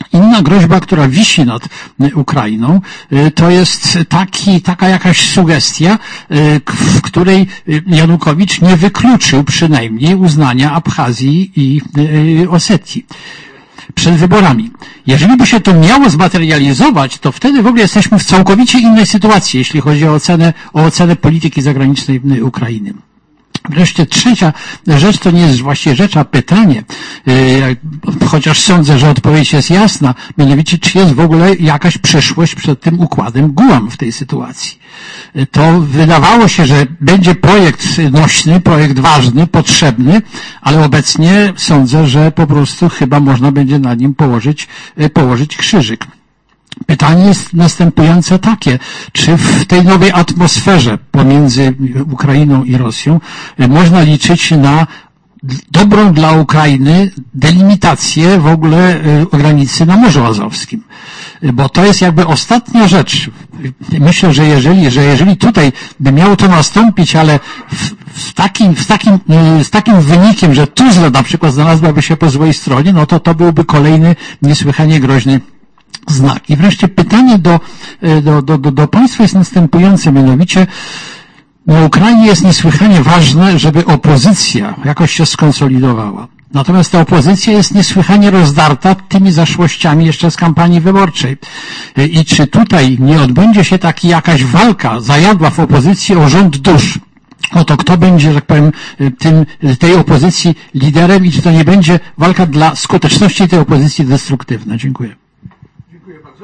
Inna groźba, która wisi nad Ukrainą, to jest taki, taka jakaś sugestia, w której Janukowicz nie wykluczył przynajmniej uznania Abchazji i Osetii przed wyborami. Jeżeli by się to miało zmaterializować, to wtedy w ogóle jesteśmy w całkowicie innej sytuacji, jeśli chodzi o ocenę, o ocenę polityki zagranicznej Ukrainy. Wreszcie trzecia rzecz to nie jest właściwie rzecz, a pytanie, chociaż sądzę, że odpowiedź jest jasna, mianowicie czy jest w ogóle jakaś przyszłość przed tym układem Guam w tej sytuacji. To wydawało się, że będzie projekt nośny, projekt ważny, potrzebny, ale obecnie sądzę, że po prostu chyba można będzie na nim położyć, położyć krzyżyk. Pytanie jest następujące takie, czy w tej nowej atmosferze pomiędzy Ukrainą i Rosją można liczyć na dobrą dla Ukrainy delimitację w ogóle granicy na Morzu Azowskim. Bo to jest jakby ostatnia rzecz. Myślę, że jeżeli, że jeżeli tutaj by miało to nastąpić, ale w, w takim, w takim, z takim wynikiem, że Tuzla na przykład znalazłaby się po złej stronie, no to to byłby kolejny niesłychanie groźny znak. I wreszcie pytanie do, do, do, do, do Państwa jest następujące, mianowicie na Ukrainie jest niesłychanie ważne, żeby opozycja jakoś się skonsolidowała. Natomiast ta opozycja jest niesłychanie rozdarta tymi zaszłościami jeszcze z kampanii wyborczej. I czy tutaj nie odbędzie się taka jakaś walka zajadła w opozycji o rząd dusz? Oto kto będzie, że tak powiem, tym, tej opozycji liderem i czy to nie będzie walka dla skuteczności tej opozycji destruktywna? Dziękuję. Dziękuję bardzo.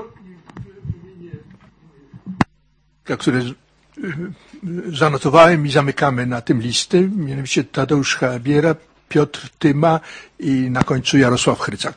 Które zanotowałem i zamykamy na tym listy, mianowicie Tadeusz Habiera, Piotr Tyma i na końcu Jarosław Chrycak.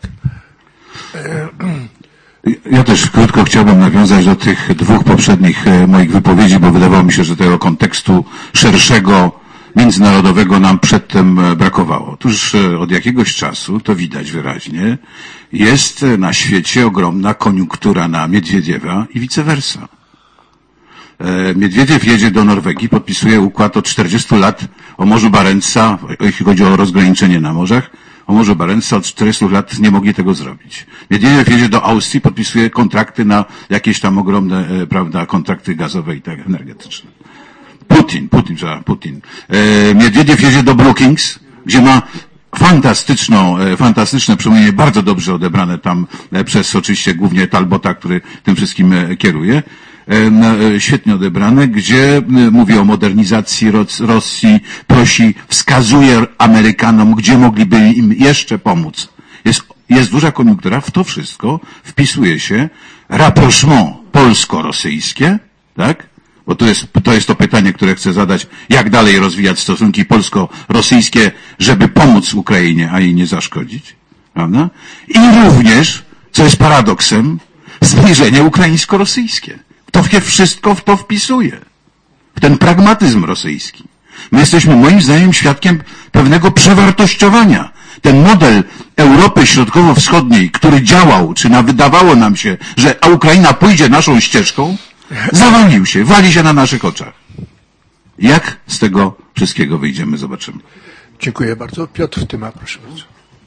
Ja też krótko chciałbym nawiązać do tych dwóch poprzednich moich wypowiedzi, bo wydawało mi się, że tego kontekstu szerszego, międzynarodowego nam przedtem brakowało. Otóż od jakiegoś czasu, to widać wyraźnie, jest na świecie ogromna koniunktura na Miedwiediewa i vice versa. Miedwiediew jedzie do Norwegii, podpisuje układ od czterdziestu lat o Morzu Barentsa, jeśli chodzi o rozgraniczenie na morzach. O Morzu Barentsa od czterdziestu lat nie mogli tego zrobić. Miedwiediew jedzie do Austrii, podpisuje kontrakty na jakieś tam ogromne, prawda, kontrakty gazowe i tak energetyczne. Putin, Putin, trzeba, Putin. Miedwiediew jedzie do Brookings, gdzie ma fantastyczną, fantastyczne przemówienie, bardzo dobrze odebrane tam przez oczywiście głównie Talbota, który tym wszystkim kieruje. Świetnie odebrane, gdzie mówi o modernizacji Rosji, prosi, wskazuje Amerykanom, gdzie mogliby im jeszcze pomóc. Jest, jest duża koniunktura, w to wszystko wpisuje się rapprochement polsko-rosyjskie, tak? Bo to jest, to jest to pytanie, które chcę zadać, jak dalej rozwijać stosunki polsko-rosyjskie, żeby pomóc Ukrainie, a jej nie zaszkodzić, prawda? I również, co jest paradoksem, zbliżenie ukraińsko-rosyjskie. To wszystko w to wpisuje. W ten pragmatyzm rosyjski. My jesteśmy moim zdaniem świadkiem pewnego przewartościowania. Ten model Europy Środkowo-Wschodniej, który działał, czy na, wydawało nam się, że Ukraina pójdzie naszą ścieżką, zawalił się, wali się na naszych oczach. Jak z tego wszystkiego wyjdziemy, zobaczymy. Dziękuję bardzo. Piotr Tyma, proszę bardzo.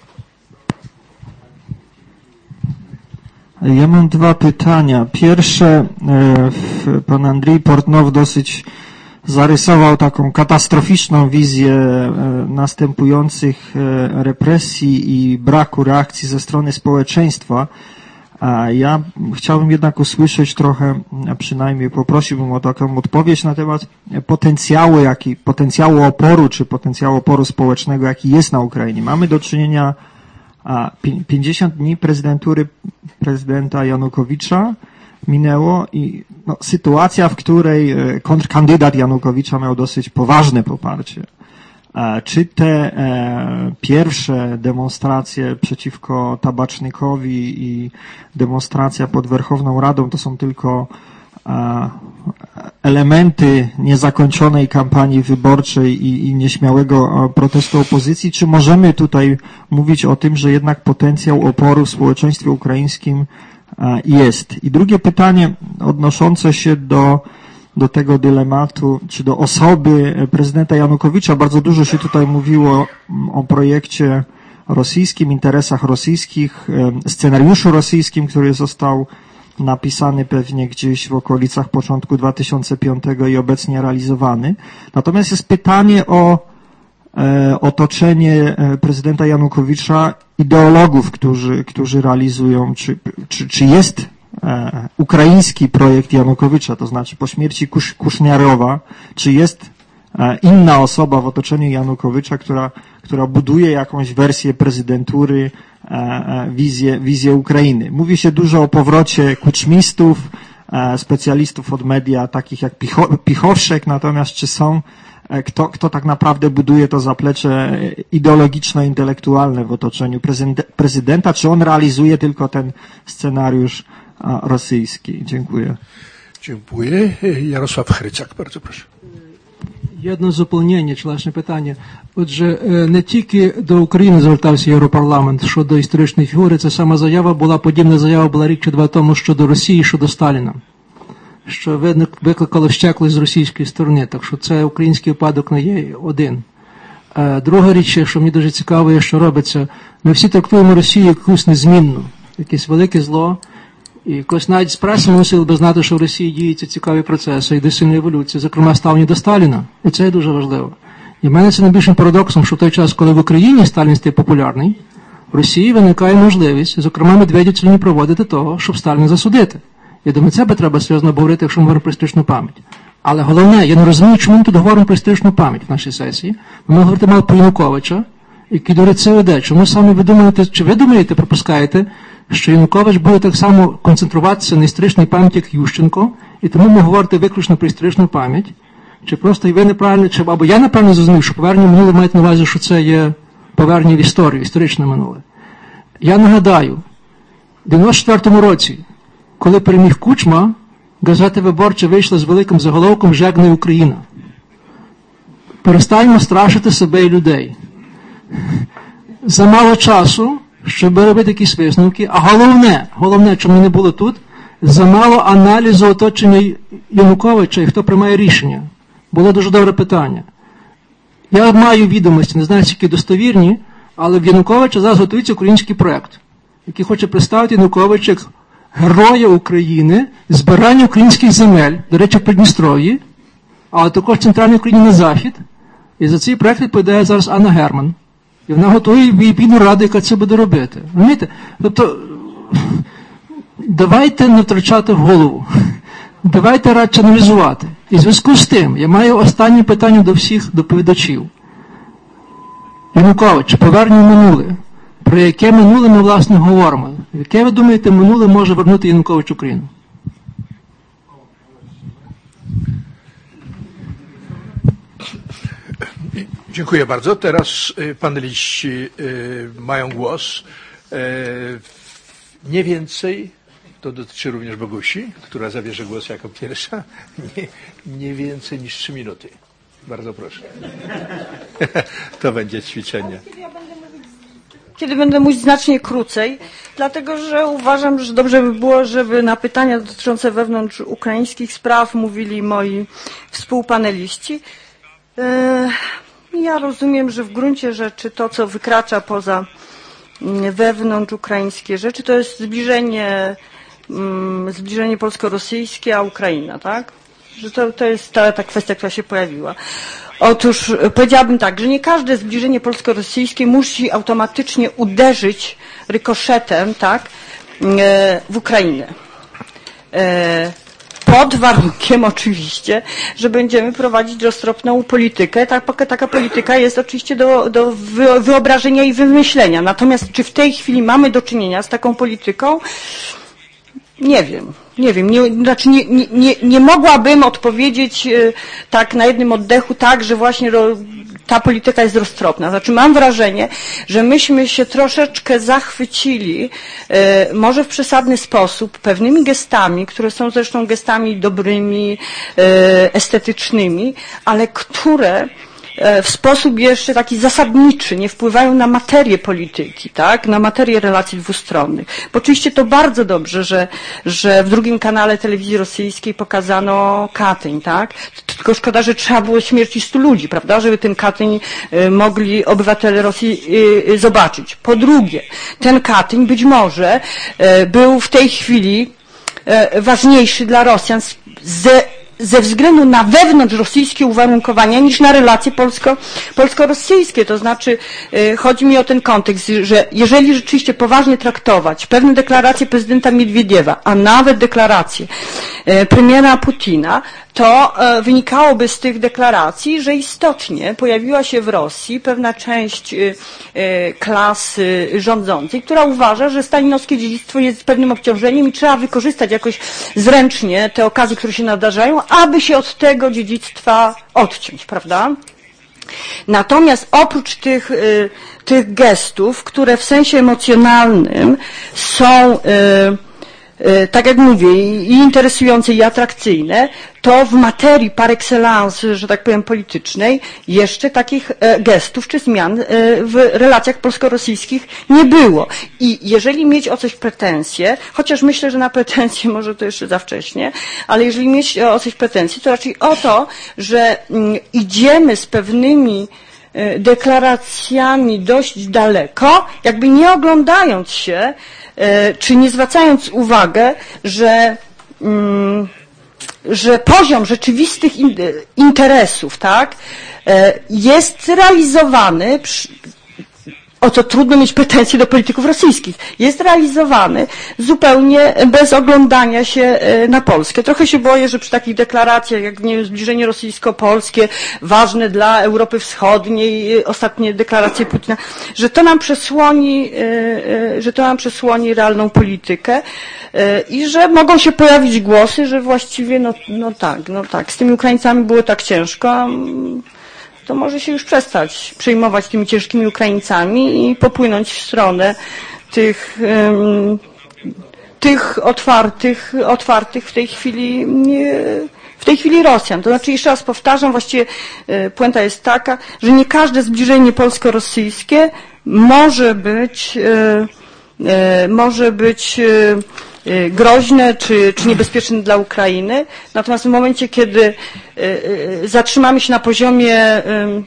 Ja mam dwa pytania. Pierwsze, pan Andrzej Portnow dosyć zarysował taką katastroficzną wizję następujących represji i braku reakcji ze strony społeczeństwa. A ja chciałbym jednak usłyszeć trochę, a przynajmniej poprosiłbym o taką odpowiedź na temat potencjału, jaki, potencjału oporu, czy potencjału oporu społecznego, jaki jest na Ukrainie. Mamy do czynienia a pięćdziesiąt dni prezydentury prezydenta Janukowicza minęło i no, sytuacja, w której kontrkandydat Janukowicza miał dosyć poważne poparcie. Czy te e, pierwsze demonstracje przeciwko tabacznikowi i demonstracja pod Werchowną Radą to są tylko e, elementy niezakończonej kampanii wyborczej i, i nieśmiałego protestu opozycji, czy możemy tutaj mówić o tym, że jednak potencjał oporu w społeczeństwie ukraińskim jest? I drugie pytanie odnoszące się do, do tego dylematu, czy do osoby prezydenta Janukowicza. Bardzo dużo się tutaj mówiło o projekcie rosyjskim, interesach rosyjskich, scenariuszu rosyjskim, który został napisany pewnie gdzieś w okolicach początku dwa tysiące piątego i obecnie realizowany. Natomiast jest pytanie o e, otoczenie prezydenta Janukowycza ideologów, którzy, którzy realizują, czy, czy, czy jest e, ukraiński projekt Janukowycza, to znaczy po śmierci Kusz, Kuszniarowa, czy jest e, inna osoba w otoczeniu Janukowycza, która, która buduje jakąś wersję prezydentury, wizję, wizję Ukrainy. Mówi się dużo o powrocie kuczmistów, specjalistów od media, takich jak Pichowszek, natomiast czy są, kto, kto tak naprawdę buduje to zaplecze ideologiczno-intelektualne w otoczeniu prezydenta, czy on realizuje tylko ten scenariusz rosyjski? Dziękuję. Dziękuję. Jarosław Chryciak, bardzo proszę. Jedно заповнення, чи власне питання. Отже, не тільки до України звертався Європарламент щодо історичної фігури, ця сама заява була, подібна заява була рік чи два тому щодо Росії, щодо Сталіна, що викликало щеклость з російської сторони, так що це український випадок не є один. Друга річ, що мені дуже цікаво є, що робиться, ми всі трактуємо Росію якусь незмінну, якесь велике зло, і якось навіть з преси ми мусили би знати, що в Росії діються цікаві процеси, йде сильна еволюція, зокрема ставлення до Сталіна, і це є дуже важливо. І в мене це найбільшим парадоксом, що в той час, коли в Україні Сталін стає популярний, в Росії виникає можливість, зокрема Медведєв сьогодні проводити того, щоб Сталіна засудити. Я думаю, це би треба серйозно обговорити, якщо ми говоримо про історичну пам'ять. Але головне, я не розумію, чому ми тут говоримо про історичну пам'ять в нашій сесії. Ми говорити мали про Януковича, який до речі веде. Чому саме ви думаєте, чи ви думаєте, припускаєте, що Янукович буде так само концентруватися на історичній пам'яті, як Ющенко, і тому ми говорите виключно про історичну пам'ять, чи просто і ви неправильно, чи або я неправильно зрозумів, що повернення в минуле мають на увазі, що це є повернення в історію, історичне минуле. Я нагадаю, в дев'яносто четвертому році, коли переміг Кучма, газета «Виборча» вийшла з великим заголовком «Жегне Україна». Перестаньмо страшити себе і людей. Замало часу, щоб робити якісь висновки, а головне, головне, чому не було тут, замало аналізу оточення Януковича і хто приймає рішення. Було дуже добре питання. Я маю відомості, не знаю, які достовірні, але в Януковича зараз готується український проєкт, який хоче представити Януковича як героя України, збирання українських земель, до речі, в Придністров'ї, але також в Центральній Україні на Захід. І за цей проєкт відповідає зараз Анна Герман. І вона готує відповідну раду, яка це буде робити. Розумієте? Тобто, давайте не втрачати в голову. Давайте радше аналізувати. І в зв'язку з тим, я маю останнє питання до всіх доповідачів. Янукович, повернення в минуле. Про яке минуле ми, власне, говоримо? Яке, ви думаєте, минуле може вернути Янукович в Україну? Dziękuję bardzo. Teraz paneliści mają głos. Nie więcej, to dotyczy również Bogusi, która zabierze głos jako pierwsza, nie, nie więcej niż trzy minuty. Bardzo proszę. To będzie ćwiczenie. Kiedy będę mówić znacznie krócej, dlatego że uważam, że dobrze by było, żeby na pytania dotyczące wewnątrz ukraińskich spraw mówili moi współpaneliści. Ja rozumiem, że w gruncie rzeczy to, co wykracza poza wewnątrz ukraińskie rzeczy, to jest zbliżenie, zbliżenie polsko-rosyjskie, a Ukraina, tak? Że to, to jest ta, ta kwestia, która się pojawiła. Otóż powiedziałabym tak, że nie każde zbliżenie polsko-rosyjskie musi automatycznie uderzyć rykoszetem, tak, w Ukrainę. Pod warunkiem oczywiście, że będziemy prowadzić roztropną politykę. Taka, taka polityka jest oczywiście do, do wyobrażenia i wymyślenia. Natomiast czy w tej chwili mamy do czynienia z taką polityką? Nie wiem. Nie wiem, nie, znaczy nie, nie, nie mogłabym odpowiedzieć e, tak na jednym oddechu tak, że właśnie ro, ta polityka jest roztropna. Znaczy mam wrażenie, że myśmy się troszeczkę zachwycili, e, może w przesadny sposób, pewnymi gestami, które są zresztą gestami dobrymi, e, estetycznymi, ale które w sposób jeszcze taki zasadniczy nie wpływają na materię polityki, tak, na materię relacji dwustronnych. Bo oczywiście to bardzo dobrze, że, że w drugim kanale telewizji rosyjskiej pokazano Katyń, tak. Tylko szkoda, że trzeba było śmierci stu ludzi, prawda, żeby ten Katyń mogli obywatele Rosji zobaczyć. Po drugie, ten Katyń być może był w tej chwili ważniejszy dla Rosjan ze ze względu na wewnątrzrosyjskie uwarunkowania niż na relacje polsko, polsko-rosyjskie. To znaczy y, chodzi mi o ten kontekst, że jeżeli rzeczywiście poważnie traktować pewne deklaracje prezydenta Miedwiediewa, a nawet deklaracje y, premiera Putina, to y, wynikałoby z tych deklaracji, że istotnie pojawiła się w Rosji pewna część y, y, klasy rządzącej, która uważa, że stalinowskie dziedzictwo jest pewnym obciążeniem i trzeba wykorzystać jakoś zręcznie te okazje, które się nadarzają, aby się od tego dziedzictwa odciąć, prawda? Natomiast oprócz tych, y, tych gestów, które w sensie emocjonalnym są, y, y, tak jak mówię, i interesujące, i atrakcyjne, to w materii par excellence, że tak powiem, politycznej, jeszcze takich e, gestów czy zmian e, w relacjach polsko-rosyjskich nie było. I jeżeli mieć o coś pretensje, chociaż myślę, że na pretensje może to jeszcze za wcześnie, ale jeżeli mieć o coś pretensje, to raczej o to, że m, idziemy z pewnymi e, deklaracjami dość daleko, jakby nie oglądając się, e, czy nie zwracając uwagę, że mm, że poziom rzeczywistych interesów, tak, jest realizowany, o co trudno mieć pretensje do polityków rosyjskich, jest realizowany zupełnie bez oglądania się na Polskę. Trochę się boję, że przy takich deklaracjach, jak nie wiem, zbliżenie rosyjsko-polskie, ważne dla Europy Wschodniej, ostatnie deklaracje Putina, że to nam przesłoni, że to nam przesłoni realną politykę i że mogą się pojawić głosy, że właściwie no, no tak, no tak, z tymi Ukraińcami było tak ciężko, to może się już przestać przejmować tymi ciężkimi Ukraińcami i popłynąć w stronę tych, um, tych otwartych, otwartych w tej chwili w tej chwili Rosjan. To znaczy, jeszcze raz powtarzam, właściwie puenta jest taka, że nie każde zbliżenie polsko-rosyjskie może być może być groźne czy, czy niebezpieczne dla Ukrainy. Natomiast w momencie, kiedy zatrzymamy się na poziomie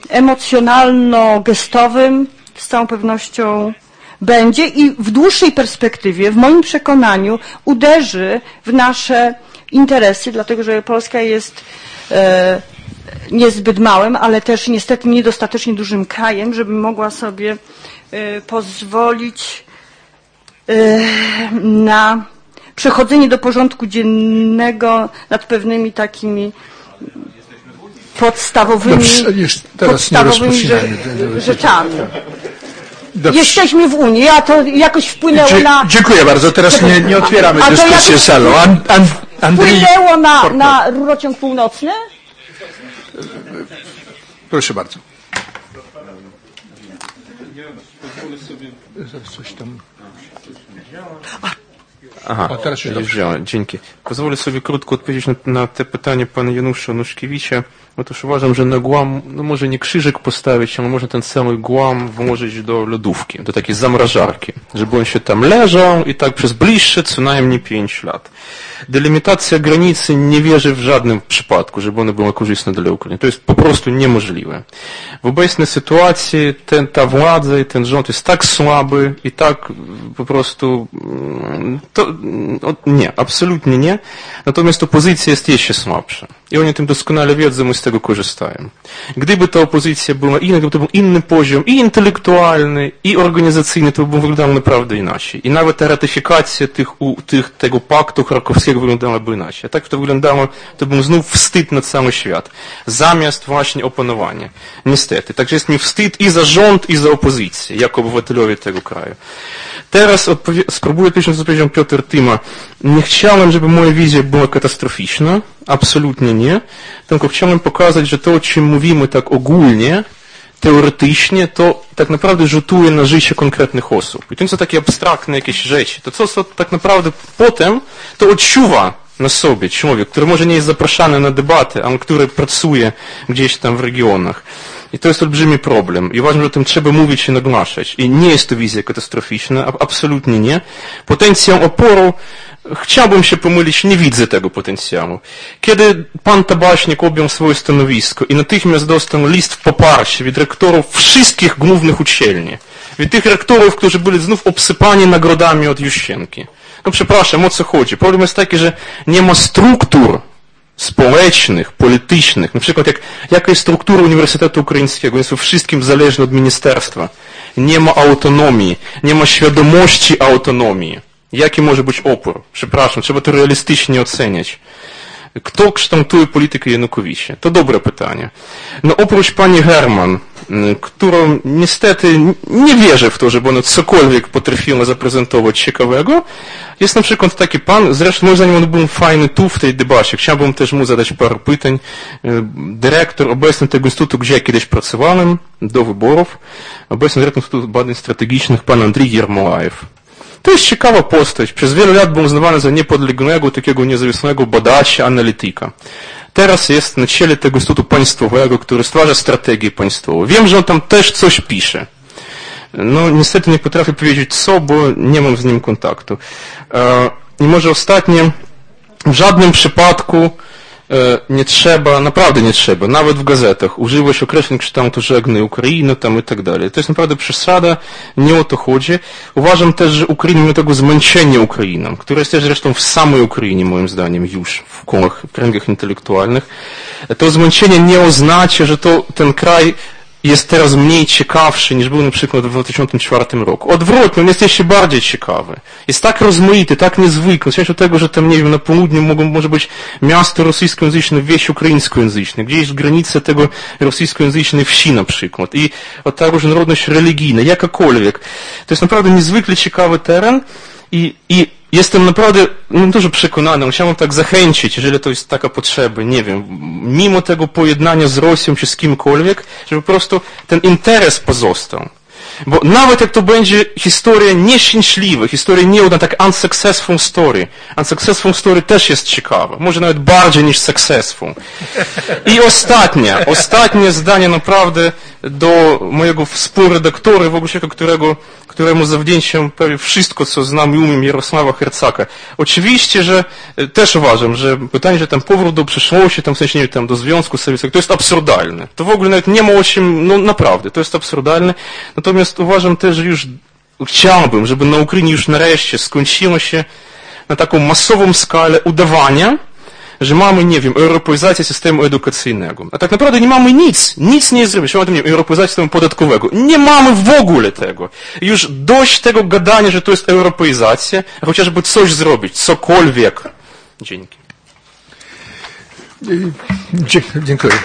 emocjonalno-gestowym, z całą pewnością będzie i w dłuższej perspektywie, w moim przekonaniu, uderzy w nasze interesy, dlatego że Polska jest niezbyt małym, ale też niestety niedostatecznie dużym krajem, żeby mogła sobie pozwolić na przechodzenie do porządku dziennego nad pewnymi takimi podstawowymi, Dobrze, teraz podstawowymi nie rze- rzeczami. Dobrze. Jesteśmy w Unii, a to jakoś wpłynęło Dzie- na... Dziękuję bardzo. Teraz nie, nie otwieramy A to dyskusji jakoś salą. An, an, Andrzej, Wpłynęło na, na rurociąg północny? proszę bardzo. Coś tam... Aha, O, teraz się już dobrze. działa, dzięki. Pozwolę sobie krótko odpowiedzieć na, na te pytanie pana Janusza Nuszkiewicza. Otóż uważam, że na głam, no może nie krzyżyk postawić, ale można ten cały głam włożyć do lodówki, do takiej zamrażarki, żeby on się tam leżał i tak przez bliższe co najmniej pięć lat. Delimitacja granicy nie wierzy w żadnym przypadku, żeby ona była korzystna dla Ukrainy. To jest po prostu niemożliwe. W obecnej sytuacji ten, ta władza i ten rząd jest tak słaby i tak po prostu to, nie, absolutnie nie. Natomiast opozycja jest jeszcze słabsza. I oni tym doskonale wiedzą i z tego korzystają. Gdyby ta opozycja była inna, gdyby to był inny poziom i intelektualny, i organizacyjny, to by wyglądało naprawdę inaczej. I nawet ta ratyfikacja tych, u, tych, tego paktu krakowskiego wyglądałaby inaczej. A tak to wyglądało, to był znów wstyd na cały świat. Zamiast właśnie opanowania. Niestety. Także jest mi wstyd i za rząd, i za opozycję, jako obywatelowie tego kraju. Teraz odpowie- spróbuję powiedzieć, co powiedział Piotr Tyma. Nie chciałem, żeby moja wizja była katastroficzna. Absolutnie nie. Tylko chciałem pokazać, że to, o czym mówimy tak ogólnie, teoretycznie, to tak naprawdę rzutuje na życie konkretnych osób. I to nie są takie abstraktne jakieś rzeczy. To co, co tak naprawdę potem to odczuwa na sobie człowiek, który może nie jest zapraszany na debatę, a który pracuje gdzieś tam w regionach. I to jest olbrzymi problem. I uważam, że o tym trzeba mówić i nagłaszać. I nie jest to wizja katastroficzna, absolutnie nie. Potencjał oporu Chciałbym się pomylić, nie widzę tego potencjału. Kiedy pan Tabaśnik objął swoje stanowisko i natychmiast dostał list w poparcie od rektorów wszystkich głównych uczelni, od tych rektorów, którzy byli znów obsypani nagrodami od Juszczenki. No przepraszam, o co chodzi? Problem jest taki, że nie ma struktur społecznych, politycznych, na przykład jak, jaka jest struktura Uniwersytetu Ukraińskiego, jest wszystkim zależny od ministerstwa. Nie ma autonomii, nie ma świadomości autonomii. Jaki może być opór? Przepraszam, trzeba to realistycznie oceniać. Kto kształtuje politykę Janukowicza? To dobre pytanie. No oprócz pani Herman, którą niestety nie wierzę w to, żeby ona cokolwiek potrafiła zaprezentować ciekawego, jest na przykład taki pan, zresztą moim zdaniem on był fajny tu w tej debacie. Chciałbym też mu zadać parę pytań. Dyrektor obecny tego instytutu, gdzie ja kiedyś pracowałem, do wyborów, obecny dyrektor Instytutu Badań Strategicznych, pan Andrzej Jermolajew. To jest ciekawa postać. Przez wiele lat był uznawany za niepodległego, takiego niezawisłego badacza, analityka. Teraz jest na czele tego Instytutu Państwowego, który stwarza strategię państwową. Wiem, że on tam też coś pisze. No niestety nie potrafię powiedzieć co, bo nie mam z nim kontaktu. I może ostatnie, w żadnym przypadku nie trzeba, naprawdę nie trzeba, nawet w gazetach używać określeń kształtu żegnaj Ukrainę tam i tak dalej. To jest naprawdę przesada, nie o to chodzi. Uważam też, że Ukraina ma tego zmęczenia Ukrainą, które jest też zresztą w samej Ukrainie kołach, moim zdaniem, już w kołach, w kręgach intelektualnych. To zmęczenie nie oznacza, że to ten kraj jest teraz mniej ciekawszy niż był na przykład w dwa tysiące czwartym roku. Odwrotnie, on jest jeszcze bardziej ciekawy. Jest tak rozmaity, tak niezwykły. W sensie tego, że tam, nie wiem, na południu mogą, może być miasto rosyjskojęzyczne, wieś ukraińskojęzyczne, gdzieś granice tego rosyjskojęzycznej wsi na przykład. I od ta różnorodność religijna, jakakolwiek. To jest naprawdę niezwykle ciekawy teren i, i jestem naprawdę no, dużo przekonany, chciałbym tak zachęcić, jeżeli to jest taka potrzeba, nie wiem, mimo tego pojednania z Rosją czy z kimkolwiek, żeby po prostu ten interes pozostał. Bo nawet jak to będzie historia nieszczęśliwa, historia nieudana, tak unsuccessful story. Unsuccessful story też jest ciekawa, może nawet bardziej niż successful. I ostatnie, ostatnie zdanie naprawdę do mojego współredaktora, w ogóle człowieka, którego, któremu zawdzięczam prawie wszystko, co znam i umiem, Jarosława Hercaka. Oczywiście, że też uważam, że pytanie, że tam powrót do przeszłości, tam w sensie, nie wiem, tam do Związku Sowieckiego, to jest absurdalne. To w ogóle nawet nie ma o czym, no naprawdę, to jest absurdalne. Natomiast uważam też, że już chciałbym, żeby na Ukrainie już nareszcie skończyło się na taką masową skalę udawania, że mamy, nie wiem, europeizację systemu edukacyjnego. A tak naprawdę nie mamy nic, nic nie zrobić. Mamy, nie wiem, europeizację systemu podatkowego. Nie mamy w ogóle tego. Już dość tego gadania, że to jest europeizacja, a chociażby coś zrobić, cokolwiek. Dzięki. Dziękuję.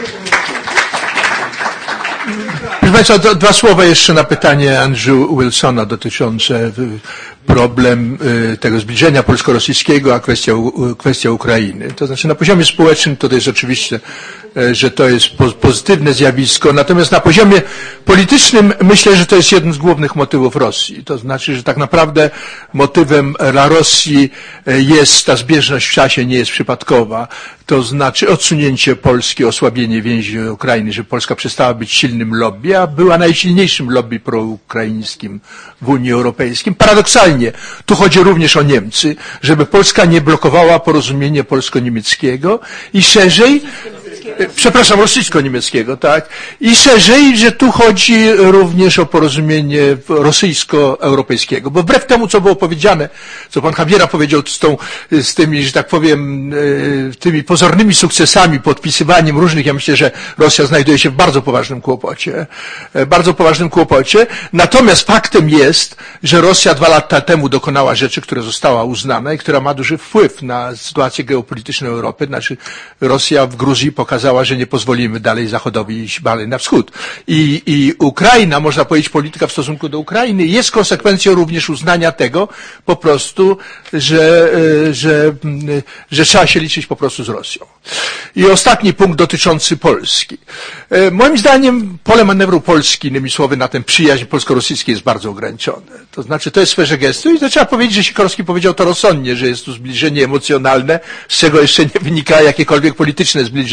Proszę Państwa, dwa słowa jeszcze na pytanie Andrew Wilsona dotyczące problem tego zbliżenia polsko-rosyjskiego, a kwestia, kwestia Ukrainy. To znaczy na poziomie społecznym to jest oczywiście, że to jest pozytywne zjawisko, natomiast na poziomie politycznym myślę, że to jest jeden z głównych motywów Rosji. To znaczy, że tak naprawdę motywem dla Rosji jest ta zbieżność w czasie, nie jest przypadkowa. To znaczy odsunięcie Polski, osłabienie więzi Ukrainy, że Polska przestała być silnym lobby, a była najsilniejszym lobby proukraińskim w Unii Europejskiej. Paradoksalnie, tu chodzi również o Niemcy, żeby Polska nie blokowała porozumienia polsko-niemieckiego i szerzej, przepraszam, rosyjsko-niemieckiego, tak, i szerzej, że tu chodzi również o porozumienie rosyjsko-europejskiego, bo wbrew temu, co było powiedziane, co pan Javiera powiedział z, tą, z tymi, że tak powiem, tymi pozornymi sukcesami, podpisywaniem różnych, ja myślę, że Rosja znajduje się w bardzo poważnym kłopocie, bardzo poważnym kłopocie, natomiast faktem jest, że Rosja dwa lata temu dokonała rzeczy, która została uznana i która ma duży wpływ na sytuację geopolityczną Europy, znaczy Rosja w Gruzji pokazała, że nie pozwolimy dalej Zachodowi iść dalej na wschód. I, i Ukraina, można powiedzieć, polityka w stosunku do Ukrainy jest konsekwencją również uznania tego po prostu, że, że, że trzeba się liczyć po prostu z Rosją. I ostatni punkt dotyczący Polski. Moim zdaniem pole manewru Polski, innymi słowy, na tę przyjaźń polsko-rosyjskiej jest bardzo ograniczone. To znaczy, to jest w sferze gestu i to trzeba powiedzieć, że Sikorski powiedział to rozsądnie, że jest tu zbliżenie emocjonalne, z czego jeszcze nie wynika jakiekolwiek polityczne zbliżenie, a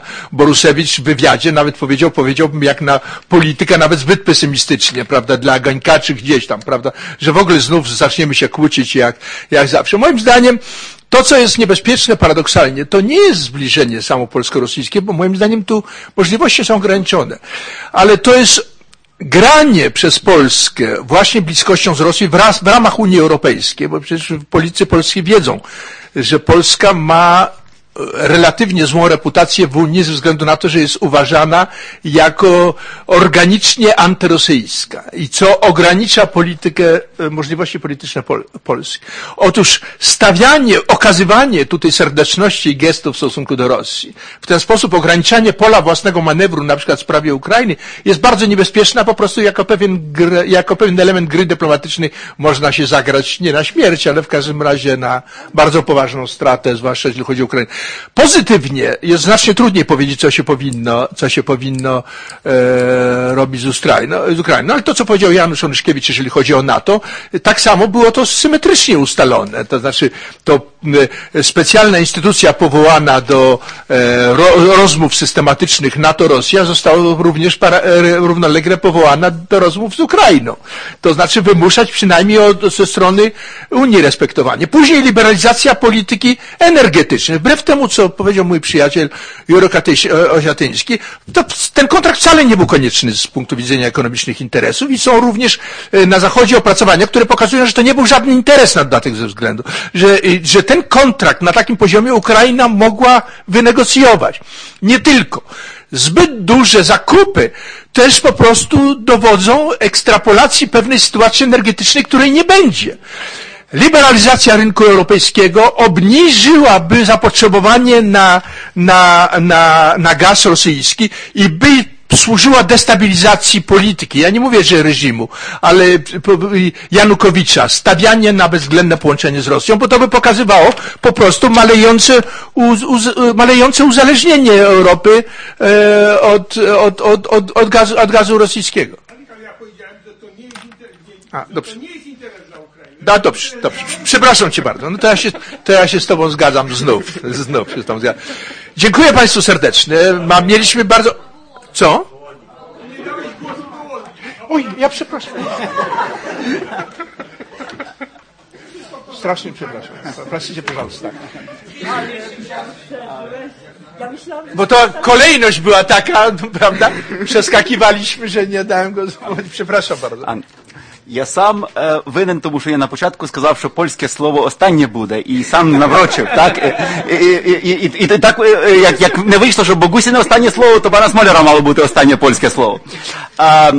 pana Borusewicz w wywiadzie nawet powiedział, powiedziałbym jak na polityka nawet zbyt pesymistycznie, prawda, dla Gańka czy gdzieś tam, prawda, że w ogóle znów zaczniemy się kłócić jak, jak zawsze. Moim zdaniem to, co jest niebezpieczne paradoksalnie, to nie jest zbliżenie samo polsko-rosyjskie, bo moim zdaniem tu możliwości są ograniczone, ale to jest granie przez Polskę właśnie bliskością z Rosji w, raz, w ramach Unii Europejskiej, bo przecież politycy polscy wiedzą, że Polska ma relatywnie złą reputację w Unii ze względu na to, że jest uważana jako organicznie antyrosyjska i co ogranicza politykę, możliwości polityczne Pol Polski. Otóż stawianie, okazywanie tutaj serdeczności i gestów w stosunku do Rosji, w ten sposób ograniczanie pola własnego manewru, na przykład w sprawie Ukrainy, jest bardzo niebezpieczna, po prostu jako pewien, gr, jako pewien element gry dyplomatycznej można się zagrać nie na śmierć, ale w każdym razie na bardzo poważną stratę, zwłaszcza jeśli chodzi o Ukrainę. Pozytywnie jest znacznie trudniej powiedzieć, co się powinno, co się powinno e, robić z Ukrainą, z Ukrainą. No ale to, co powiedział Janusz Onyszkiewicz, jeżeli chodzi o NATO, tak samo było to symetrycznie ustalone. To znaczy, to e, specjalna instytucja powołana do e, ro, rozmów systematycznych NATO-Rosja została również para, e, równolegle powołana do rozmów z Ukrainą. To znaczy wymuszać przynajmniej od, ze strony Unii respektowanie. Później liberalizacja polityki energetycznej. Wbrew temu, co powiedział mój przyjaciel Juro Osiatyński, to ten kontrakt wcale nie był konieczny z punktu widzenia ekonomicznych interesów i są również na Zachodzie opracowania, które pokazują, że to nie był żaden interes na dodatek ze względu, że, że ten kontrakt na takim poziomie Ukraina mogła wynegocjować. Nie tylko. Zbyt duże zakupy też po prostu dowodzą ekstrapolacji pewnej sytuacji energetycznej, której nie będzie. Liberalizacja rynku europejskiego obniżyłaby zapotrzebowanie na, na, na, na gaz rosyjski i by służyła destabilizacji polityki. Ja nie mówię, że reżimu, ale Janukowicza, stawianie na bezwzględne połączenie z Rosją, bo to by pokazywało po prostu malejące, uz, uz, malejące uzależnienie Europy e, od, od, od, od, od, gazu, od gazu rosyjskiego. A, dobrze. Da, dobrze, dobrze. Przepraszam cię bardzo. No to ja się, to ja się z tobą zgadzam znów. Znów się z tobą zgadzam. Dziękuję państwu serdecznie. Ma, mieliśmy bardzo... Co? Oj, ja przepraszam. Strasznie przepraszam. Prosimy, proszę, tak. Bo to kolejność była taka, prawda? Przeskakiwaliśmy, że nie dałem go... Przepraszam bardzo. Я сам е, винен, тому що я на початку сказав, що польське слово останнє буде, і сам наврочив, так? І, і, і, і, і так, як, як не вийшло, що Богусіне останнє слово, то пана Смоляра мало бути останнє польське слово. А,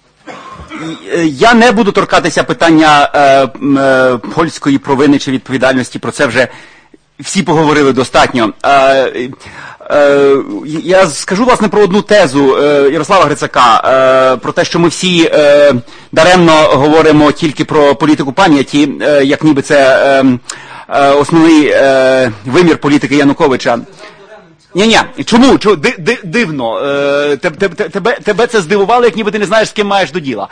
я не буду торкатися питання е, е, польської провини чи відповідальності, про це вже всі поговорили достатньо. Е, Я скажу, власне, про одну тезу Ярослава Грицака, про те, що ми всі даремно говоримо тільки про політику пам'яті, як ніби це основний вимір політики Януковича. Ні-ні, чому? Чому? Дивно. Тебе, тебе це здивувало, як ніби ти не знаєш, з ким маєш до діла.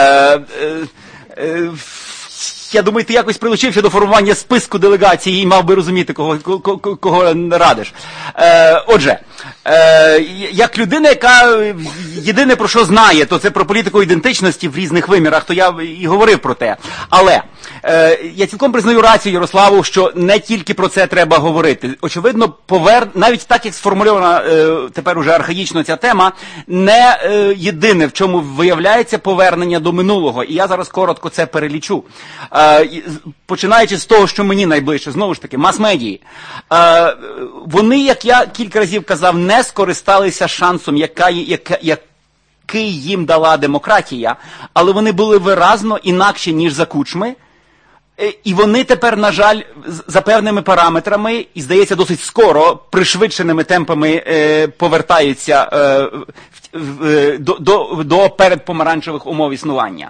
Я думаю, ти якось прилучився до формування списку делегації і мав би розуміти, кого, кого, кого радиш. Е, отже, е, як людина, яка єдине про що знає, то це про політику ідентичності в різних вимірах, то я і говорив про те. Але е, я цілком признаю рацію Ярославу, що не тільки про це треба говорити. Очевидно, повер... навіть так, як сформульована е, тепер уже архаїчно ця тема, не е, єдине, в чому виявляється повернення до минулого. І я зараз коротко це перелічу. Починаючи з того, що мені найближче, знову ж таки, мас-медії. Вони, як я кілька разів казав, не скористалися шансом, яка, яка, який їм дала демократія, але вони були виразно інакші, ніж за Кучми. І вони тепер, на жаль, за певними параметрами, і, здається, досить скоро, пришвидшеними темпами повертаються до, до, до передпомаранчевих умов існування.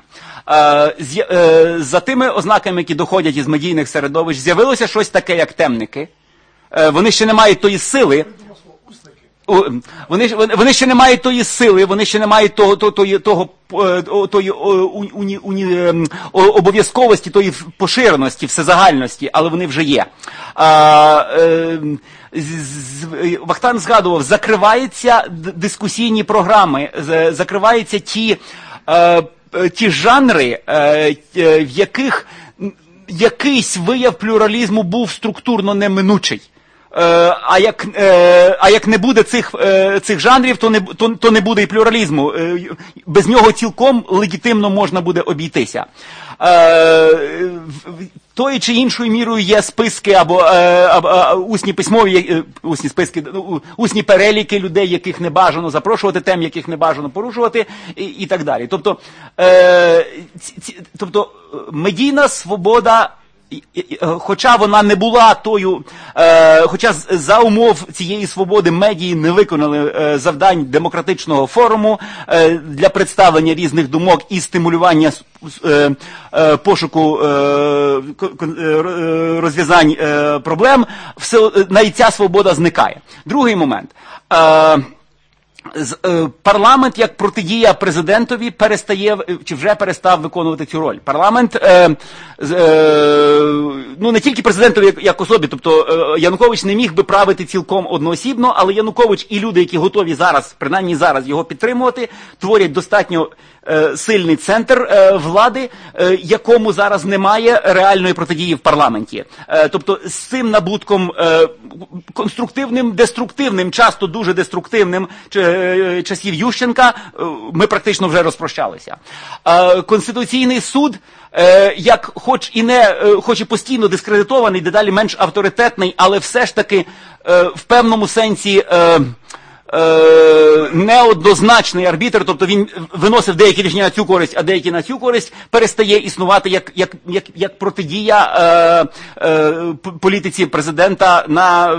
За тими ознаками, які доходять із медійних середовищ, з'явилося щось таке, як темники. Вони ще не мають тої сили. Вони, вони ще не мають тої сили, вони ще не мають того, того, того, того тої уні, уні, обов'язковості, тої поширеності, всезагальності, але вони вже є. А, е, Вахтанг згадував, закриваються дискусійні програми, закриваються ті, е, ті жанри, е, в яких якийсь вияв плюралізму був структурно неминучий. А як, а як не буде цих, цих жанрів, то не, то, то не буде і плюралізму. Без нього цілком легітимно можна буде обійтися. Тою чи іншою мірою є списки або, або, або усні письмові, усні списки, усні переліки людей, яких не бажано запрошувати, тем, яких не бажано порушувати, і, і так далі. Тобто, е, ці, тобто медійна свобода, хоча вона не була тою, е, хоча за умов цієї свободи медії не виконали е, завдань демократичного форуму е, для представлення різних думок і стимулювання е, е, пошуку е, розв'язань е, проблем, все, навіть ця свобода зникає. Другий момент. Е, Парламент, як протидія президентові, перестає, чи вже перестав виконувати цю роль. Парламент, е, е, ну не тільки президентові як, як особі, тобто е, Янукович не міг би правити цілком одноосібно, але Янукович і люди, які готові зараз, принаймні зараз його підтримувати, творять достатньо е, сильний центр е, влади, е, якому зараз немає реальної протидії в парламенті. Е, тобто з цим набутком е, конструктивним, деструктивним, часто дуже деструктивним, чи часів Ющенка ми практично вже розпрощалися. Конституційний суд, як хоч і не, хоч і постійно дискредитований, дедалі менш авторитетний, але все ж таки в певному сенсі неоднозначний арбітр, тобто він виносив деякі рішення на цю користь, а деякі на цю користь, перестає існувати як, як, як, як протидія е, е, політиці президента на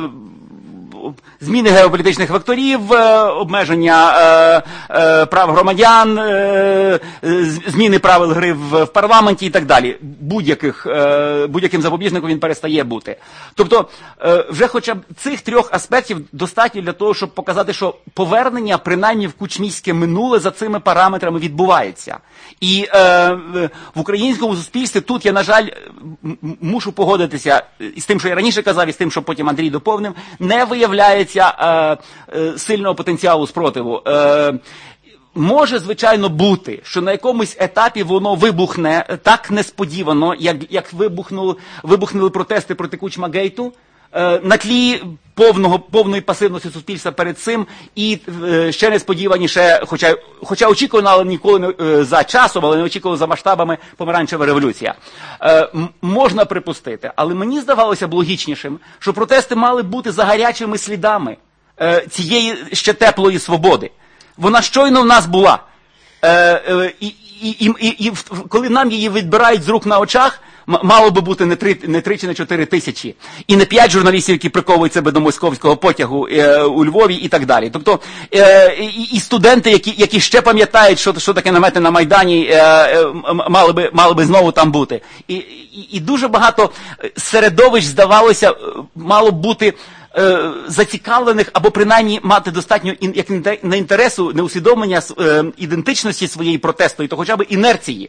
зміни геополітичних векторів, обмеження е, е, прав громадян, е, зміни правил гри в, в парламенті і так далі. Будь-яких, е, будь-яким запобіжником він перестає бути. Тобто, е, вже хоча б цих трьох аспектів достатньо для того, щоб показати, що повернення, принаймні в кучмівське минуле, за цими параметрами відбувається. І е, в українському суспільстві тут я, на жаль, мушу погодитися з тим, що я раніше казав, і з тим, що потім Андрій доповнив, не виявляється Е, е, сильного потенціалу спротиву. Е, може, звичайно, бути, що на якомусь етапі воно вибухне так несподівано, як, як вибухнули, вибухнули протести проти Кучма-гейту, е, на тлі повного, повної пасивності суспільства перед цим, і е, ще несподіваніше, хоча, хоча очікувано, але ніколи не е, за часом, але не очікувано за масштабами, помаранчева революція. Е, м- можна припустити, але мені здавалося б логічнішим, що протести мали бути за гарячими слідами е, цієї ще теплої свободи. Вона щойно в нас була. Е, е, і, і, і, і, і коли нам її відбирають з рук на очах, мало би бути не три, не три чи не чотири тисячі. І не п'ять журналістів, які приковують себе до московського потягу е, у Львові і так далі. Тобто е, і, і студенти, які, які ще пам'ятають, що, що таке намети на Майдані, е, е, мали би, мали би знову там бути. І, і, і дуже багато середовищ, здавалося, мало б бути е, зацікавлених, або принаймні мати достатньо ін, як не інтересу, не усвідомлення е, ідентичності своєї протесту, то хоча б інерції,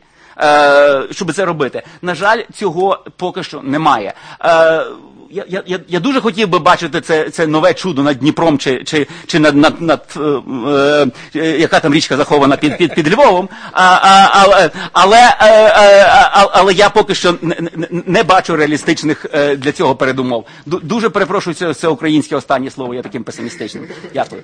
щоб це робити. На жаль, цього поки що немає. Я, я, я дуже хотів би бачити це, це нове чудо над Дніпром, чи, чи, чи над, над, над е, е, яка там річка захована під, під, під Львовом, а, а, але, але, а, але я поки що не, не, не бачу реалістичних е, для цього передумов. Ду, дуже перепрошую, це, це українське останнє слово, я таким песимістичним. Дякую.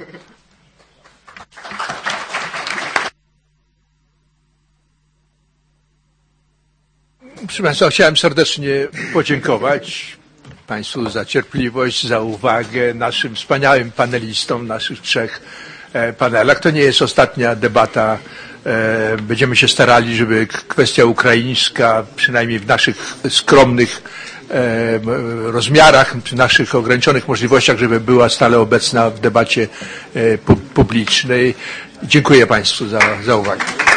Proszę Państwa, chciałem serdecznie podziękować Państwu za cierpliwość, za uwagę, naszym wspaniałym panelistom, naszych trzech e, panelach. To nie jest ostatnia debata. E, będziemy się starali, żeby kwestia ukraińska, przynajmniej w naszych skromnych e, rozmiarach, przy naszych ograniczonych możliwościach, żeby była stale obecna w debacie e, pu publicznej. Dziękuję Państwu za, za uwagę.